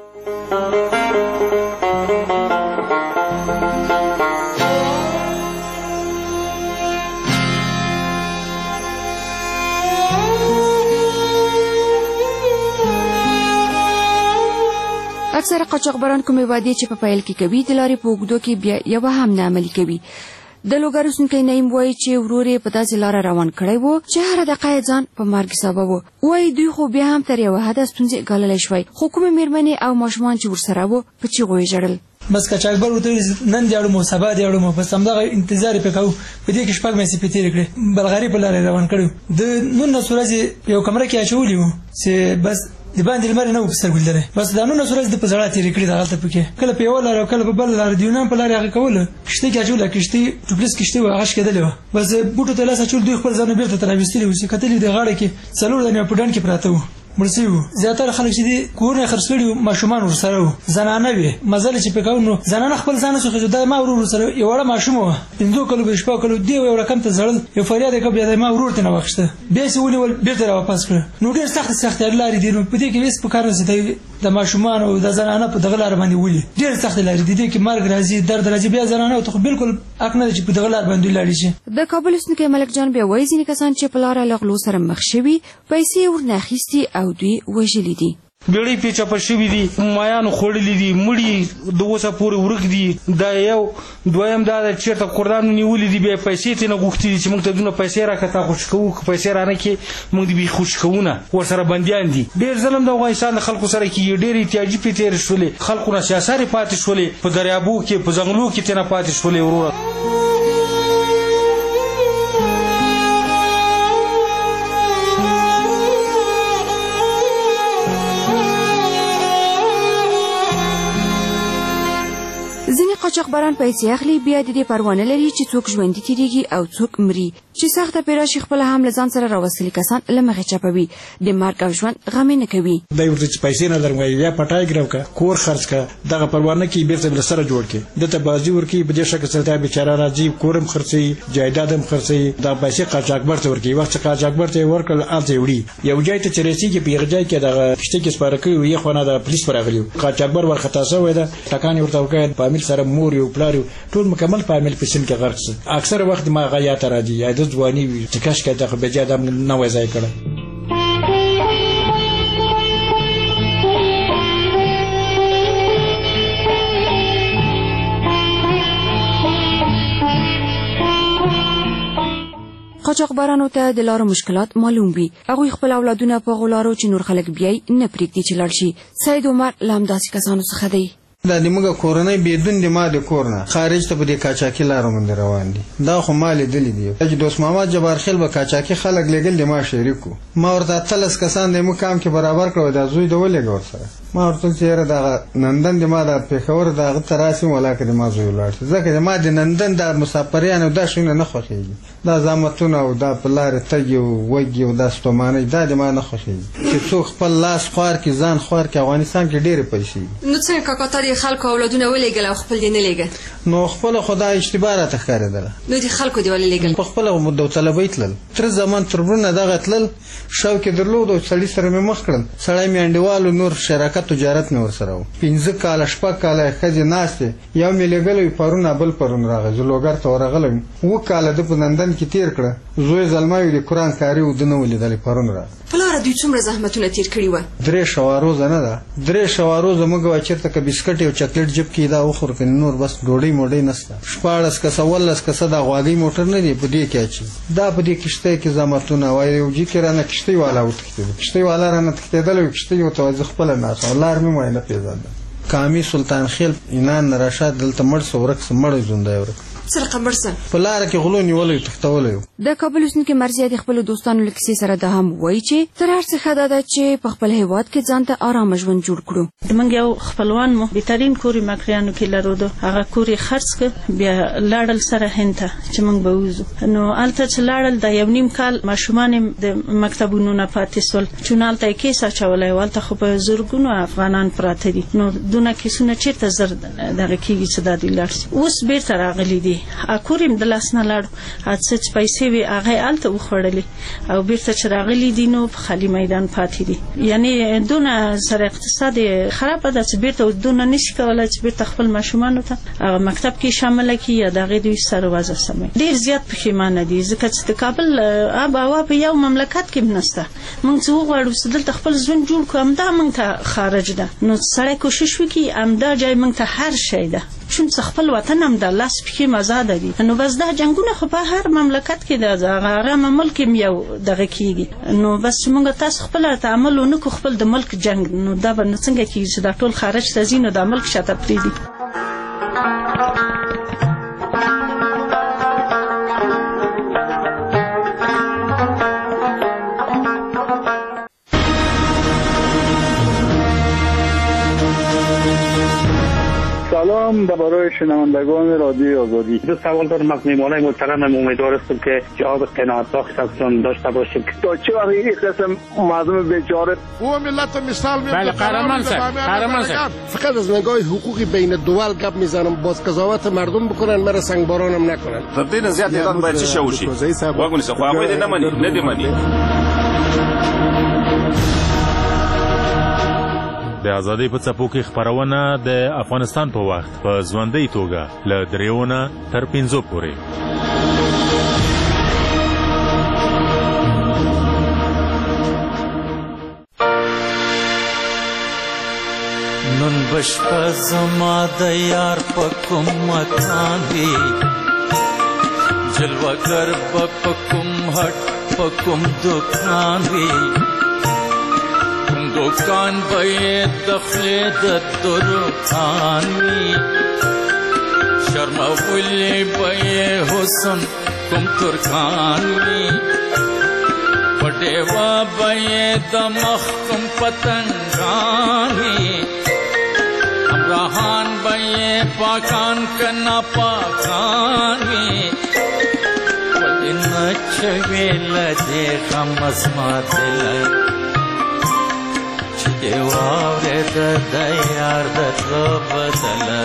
اکثره قاچاقبران کومې وعدې چې په پیل کې کوي د لارې په اوږدو کې بیا یوه هم نه عملي کوي. د لوګر اوسېدونکی نعیم وایي چې ورور یې په داسې لاره روان کړی و چې هره دقیقه یې ځان په مرګ سبب و. وایي دوی خو بیا هم تر یوه حده ستونزې ګاللی شوی، خو کومې مېرمنې او ماشومان چې ورسره وو په چیغو یې ژړل. بس قاچاقبر ورته نن دې اړو مو سبا دې اړو مو بس همدغه انتظار یې پې کوو. په دې کې شپږ میاشتې پې تېرې کړې، بلغاري په لاره روان کړی و. د نولس ورځې په یو کمره کې اچولي وو چې بس د باندې لمر نه و په سترګو لیدلی. بس دا نولس ورځې د په زړه تېرې کړې دغلته پکې، کله په یوه لاره او کله په بله لاره د یونان په لارې هغه کوله. کښتۍ کې اچوله، کښتۍ ټوپلیس کښتۍ وه، هغه شکېدلې وه. بس بوټو ته لاس اچول، دوی خپل ځانونه بېرته ته راویستلي وو چې کتلي د غاړه کې څلور دانې په ډنډ کې پراته وو، مړ سوي وو. زیاتره خلک چې دي کورونه یې خرڅ کړي وو، ماشومان ورسره وو، زنانه وې. مزل چې پې کوو نو زنانه خپل ځان نه سو، دا ما ورور ورسره یو وړه ماشوم وه، پنځو کلو به شپږو کلو، دې یو رقم ته زړل، یو فریاد یې کړ، بیا ما ورور ته نه واخیسته، بیا یې ونیول بېرته را واپس کړه. نو ډېر سختې سختې لارې دي، نو په دې کې هېڅ پکار نه چې د ماشومان او د زنانه په دغه لاره باندې ولي. ډېر سختې لارې دي، دې کې مرګ راځي، درد راځي، بیا زنانه ته خو بالکل حق نه ده چې په دغه لاره باندې لاړې شي. د کابل اوسېدونکی ملک جان بیا وایي ځینې کسان چې په لاره له غلو سره مخ شوي پیسې یې ورنه اخیستي او دوی وژلي دي. بیړۍ پې چپه شوي دي، مایانو خوړلي دي، مړي د اوسه پورې ورک دي. دا یو. دویم دا ده چېرته کردانو نیولي دي، بیا پیسې ترېنه غوښتي دي چې موږ ته دونه پیسې راکړه تا خوشي کوو، که پیسې رانه کړې موږ د بې خوشي کوونه ورسره بندیان دي. ډېر ظلم د افغانستان د خلکو سره کېږي، ډېر احتیاجي پې تېرې شولې، خلکو نه سیاسارې پاتې شولې، په دریابو کې په ځنګلو کې ترېنه پاتې شولې. وروره قاچاقبران پیسې اخلي، بیا د دې پروا نه لري چې څوک ژوندي تېرېږي او څوک مري. چې سخته پې راشي خپله هم له ځان سره راوستلي کسان له مخې چپوي، د مرګ او ژوند غم یې نه کوي. دی ورته چې پیسې نه لرم وایي یا پټای ګرو که کور خرڅ که دغه پروا نه کوي، بېرته بله سره جوړ کړي، دته بازي ورکوي. په دې شکل سره دا بېچاره راځي، کور هم خرڅوي، جایداد هم خرڅوي، دا پیسې قاچاقبر ته ورکوي. وخت چې قاچاقبر ته یې ورکړل هلته یې وړي، یو ځای ته چې رسېږي په هغه ځای کې دغه کښتۍ کې سپاره کړي وي، یې خوا نه د پولیس په راغلي وو، قاچاقبر ورخطا شوی ده، ټکان یې ورته وکړی، فامیل سره مور یو پلار یو ټول مکمل فامیل په سیند کې غرق شو. اکثره وخت ما هغه یاد راځي، یا د ځواني وي چې کاش که دغه بیا دا نه وای ځای کړی. قاچاقبرانو ته د لارو مشکلات معلوم وي، هغوی خپل اولادونه په غلارو چې نور خلک بیایي نه پرېږدي چې لاړ شي. سید عمر له همداسې کسانو څخه دی. دا د موږ کورنۍ بېدون د ما د کور نه خارج ته په دې قاچاقي لارو باندې روان دي. دا خو ما لیدلي دي چې دوست محمد جبارخیل به قاچاقي خلک لېږل د ما شریک وو. ما ورته اتلس کسان د موږ کام کې برابر کړو، دا زوی د ولېږه ورسره. ما ورته چې یاره دغه نندن د ما د پېښور د هغه ته راسي ولاکه د ما زوی ولاړ شي، ځکه د ما د نندن د مسافریانو دا شیونه نه خوښېږي، دا زحمتونه او دا په لارې تګي او وږي او دا ستومانۍ دا د ما نه خوښېږي چې څوک خپل لاس خوار کړي، ځان خوار کړي. افغانستان کې ډېرې پیسې نو څنګه کاکا تا د خلکو اولادونه ولېږل او خپل دې نه لېږه؟ نو خپله خو دا اشتباه راته ښکارېدله. نو د خلکو دې ولې لېږل؟ په خپله داوطلبۍ تلل، تر زمان تربرونه دغه تلل، شوق یې درلود او سړي سره مې مخ کړل. سړی مې انډیوالو نور شراکت تجارت مې ورسره و. پنځه کاله شپږ کاله ښځې ناستې، یو مې لېږلی پرون بل پرون راغی، زه لوګر ته ورغلی وم. اووه کاله ده په لندن کې تېر کړه، زوی زلمی و د قرآن کاري و، ده نه و لیدلی، پرون راغی. په لاره دوی څومره زحمتونه تېر کړي وه؟ درې شوه روزه نه ده، درې شوه روزه موږ وایي چېرته که بسکټ او چاکلیټ جب کې دا وخورو که نور بس ډوډۍ موډۍ نشته. شپاړس کسه ولس کسه دا غواګۍ موټر نه دی په دې کې اچي، دا په دې کښتۍ کې زحمتونه وایي. یو جي کې رانه کښتۍ والا وتښتېدو، کښتۍ والا رانه تښتېدلی و، کښتۍ ورته وایي زه خپله ناست وم، لار مې وایي نه پېژانده. کامي سلطان خیل انان راشد دلته مړ سو، ورک سو، مړی ژوندی ورک څه رقم مړ سه؟ په لاره کې غلو نیولی تښتولی و. د کابل اوسېدونکي مرضیه د خپلو دوستانو له کیسې سره دا هم وایي چې تر هر څه ښه دا ده چې په خپل هېواد کې ځان ته ارامه ژوند جوړ کړو. زموږ یو خپلوان مو بهترین کور یې مکریانو کې لرودو، هغه کور یې خرڅ کړ، بیا لاړل سره هند ته چې موږ به وځو. نو هلته چې لاړل دا یو نیم کال ماشومان یې د مکتبونو نه پاتې سول، چون هلته یې کیس اچولی و، هلته خو په زرګونو افغانان پراته دي. نو دونه کیسونه چېرته زر دغه کېږي چې دا دوی لاړ شي. اوس بېرته راغلي دي کور یې د لاس نه لاړو څه چې پیسې وې هغه یې هلته وخوړلې او بیرته چې راغلي دي نو په خالي میدان پاتې دي. یعنې دونه سره اقتصاد یې خرابه ده چې بیرته دونه نشي کولی چې بیرته خپل ماشومانو ته هغه مکتب کې شامله کړي یا د هغې دوی سره وضع سموي. ډېر زیات پښیمانه دي ځکه چې د کابل آب هوا په یو مملکت کې هم نشته. موږ څه وغواړو چې دلته خپل ژوند جوړ کړو همدا موږ ته خارج ده نو سړی کوشش وکړي همدا ځای موږ ته هر شی ده چون څه خپل وطن هم د لاس پښې آزاده دي نو بس دا جنګونه خو په هر مملکت کې ده هغه ملک هم یو دغه کېږي نو بس چې موږ تاسو خپل تعامل ونه کړو خپل د ملک جنګ نو دا به څنګه کېږي چې دا ټول خارج ته ځي نو دا ملک شاته پرېږدي. سلام برای شنوندگان رادیو آزادی. دو سوال دارم مهمانای محترمم امیدوار هستم که جواب قناعت بخش ازتون داشته باشیم. تا چه وقت این قسم مردم بیچاره او ملت مثال میاد. بله قهرمان صاحب قهرمان صاحب فقط از نگاه حقوقی بین دول گپ میزنم باز قضاوت مردم بکنن مرا سنگبارانم نکنن. تر دې نه زیات اعلان باید څه وشي واګونی څه خو هغه دې نه مني نه دې مني. د ازادۍ په څپو کې خپرونه د افغانستان په وخت په ژوندۍ توګه له دریونه تر پنځو پورې. نن بشپه زما د یار په کوم مکان وي جلوهګر به په کوم هټ په کوم دکان وي دوکان به یې د خولې د دروکان وي شرمولی به یې حسن کوم ترکان وي په ډیوه به یې د مخ کوم پتنګان وي همراهان به یې پاکان که ناپاکان وي ولې نه چوي له دې غمه زما دلی چې واورېده د یار د تلو بدله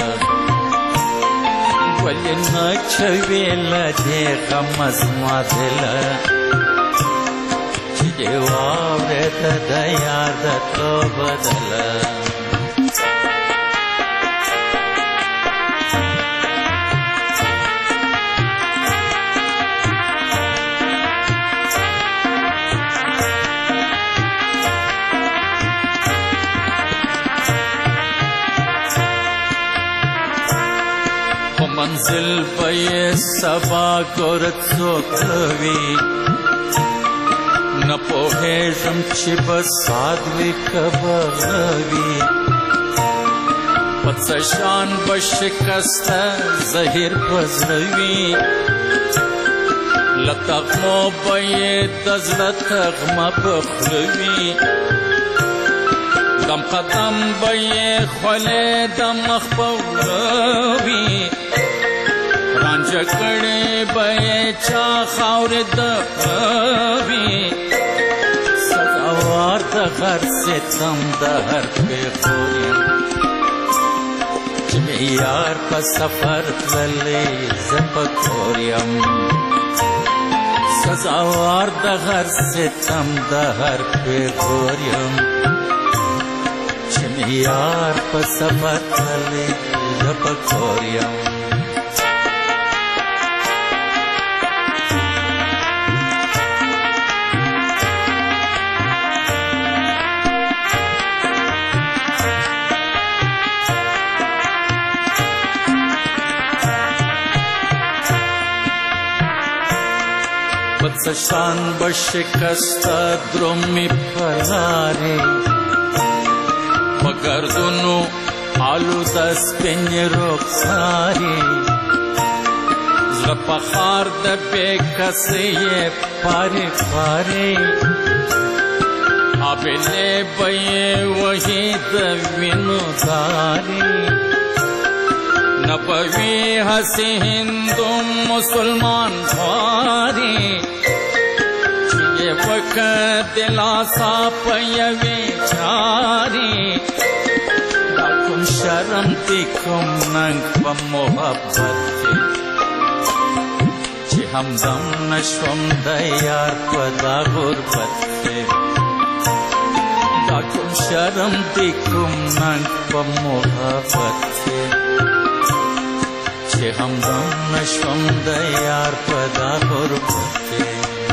ولې نه چوي له دې غمه زما دله چې واورېده د یار د تلو بدله. منزل به یې سبا ګورت څوک وي نه پوهېږم چې به ساد وي که به وي په څه شان به شکسته زهیر په زړه وي له تغمو به یې د زړه تغمه په خوله وي دم قدم به یې خولې د مخ په وله وي رانجه کړې به یې چا خاورې د وي سزاوار د هر ستم د هر پېغور یم چې مې یار په سفر تللی زه په کور یم سزاوار د هر ستم د هر پېغور یم چې مې یار په سفر تللی زه په کور یم. څه شان به شکسته درومې په لارې په ګردونو آلوده سپینې رخسارې زړه په خار د بې کسې یې پارې پارې آبلې به یې وهي د وینو دارې نه به وي هسې هندو مسلمان خوارې وکړه دلاسا په یوې چارې دا کوم شرم دی کوم ننګ په محبت کې همدم نشوم د یار په دا غربت کې دا کوم شرم دی کوم ننګ په محبت کې چې همدم نشوم د یار په دا غربت کې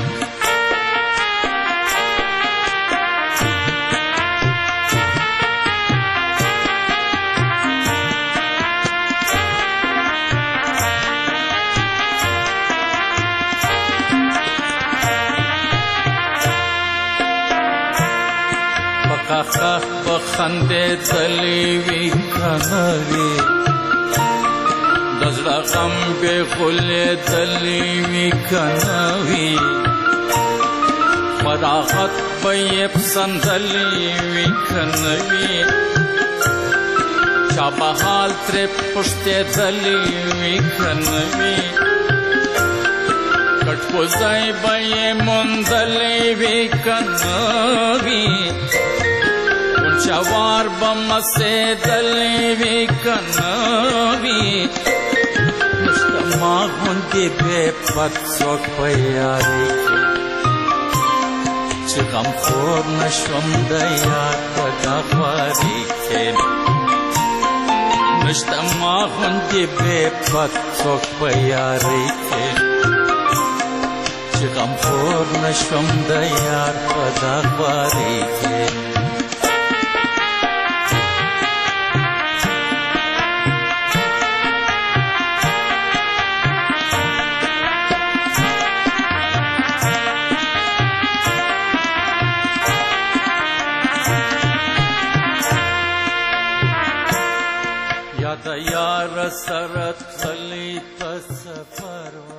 خخ بخنده تلی وی کنوی دزړه غم به خله تلی وی کنوی فراغت به پسندلی وی کنوی چا بحال تر پشته تلی وی کنوی کټ کوزای به مندلی وی کنوی چوار بم سے دلی وی کنوی مشتما غنتی بے پت سوک پیاری چی غم خور نشوم دیار پدا خواری کن مشتما غنتی بے پت سوک پیاری کن چی غم خور نشوم دیار پدا خواری کن یار سرت تلی په سفر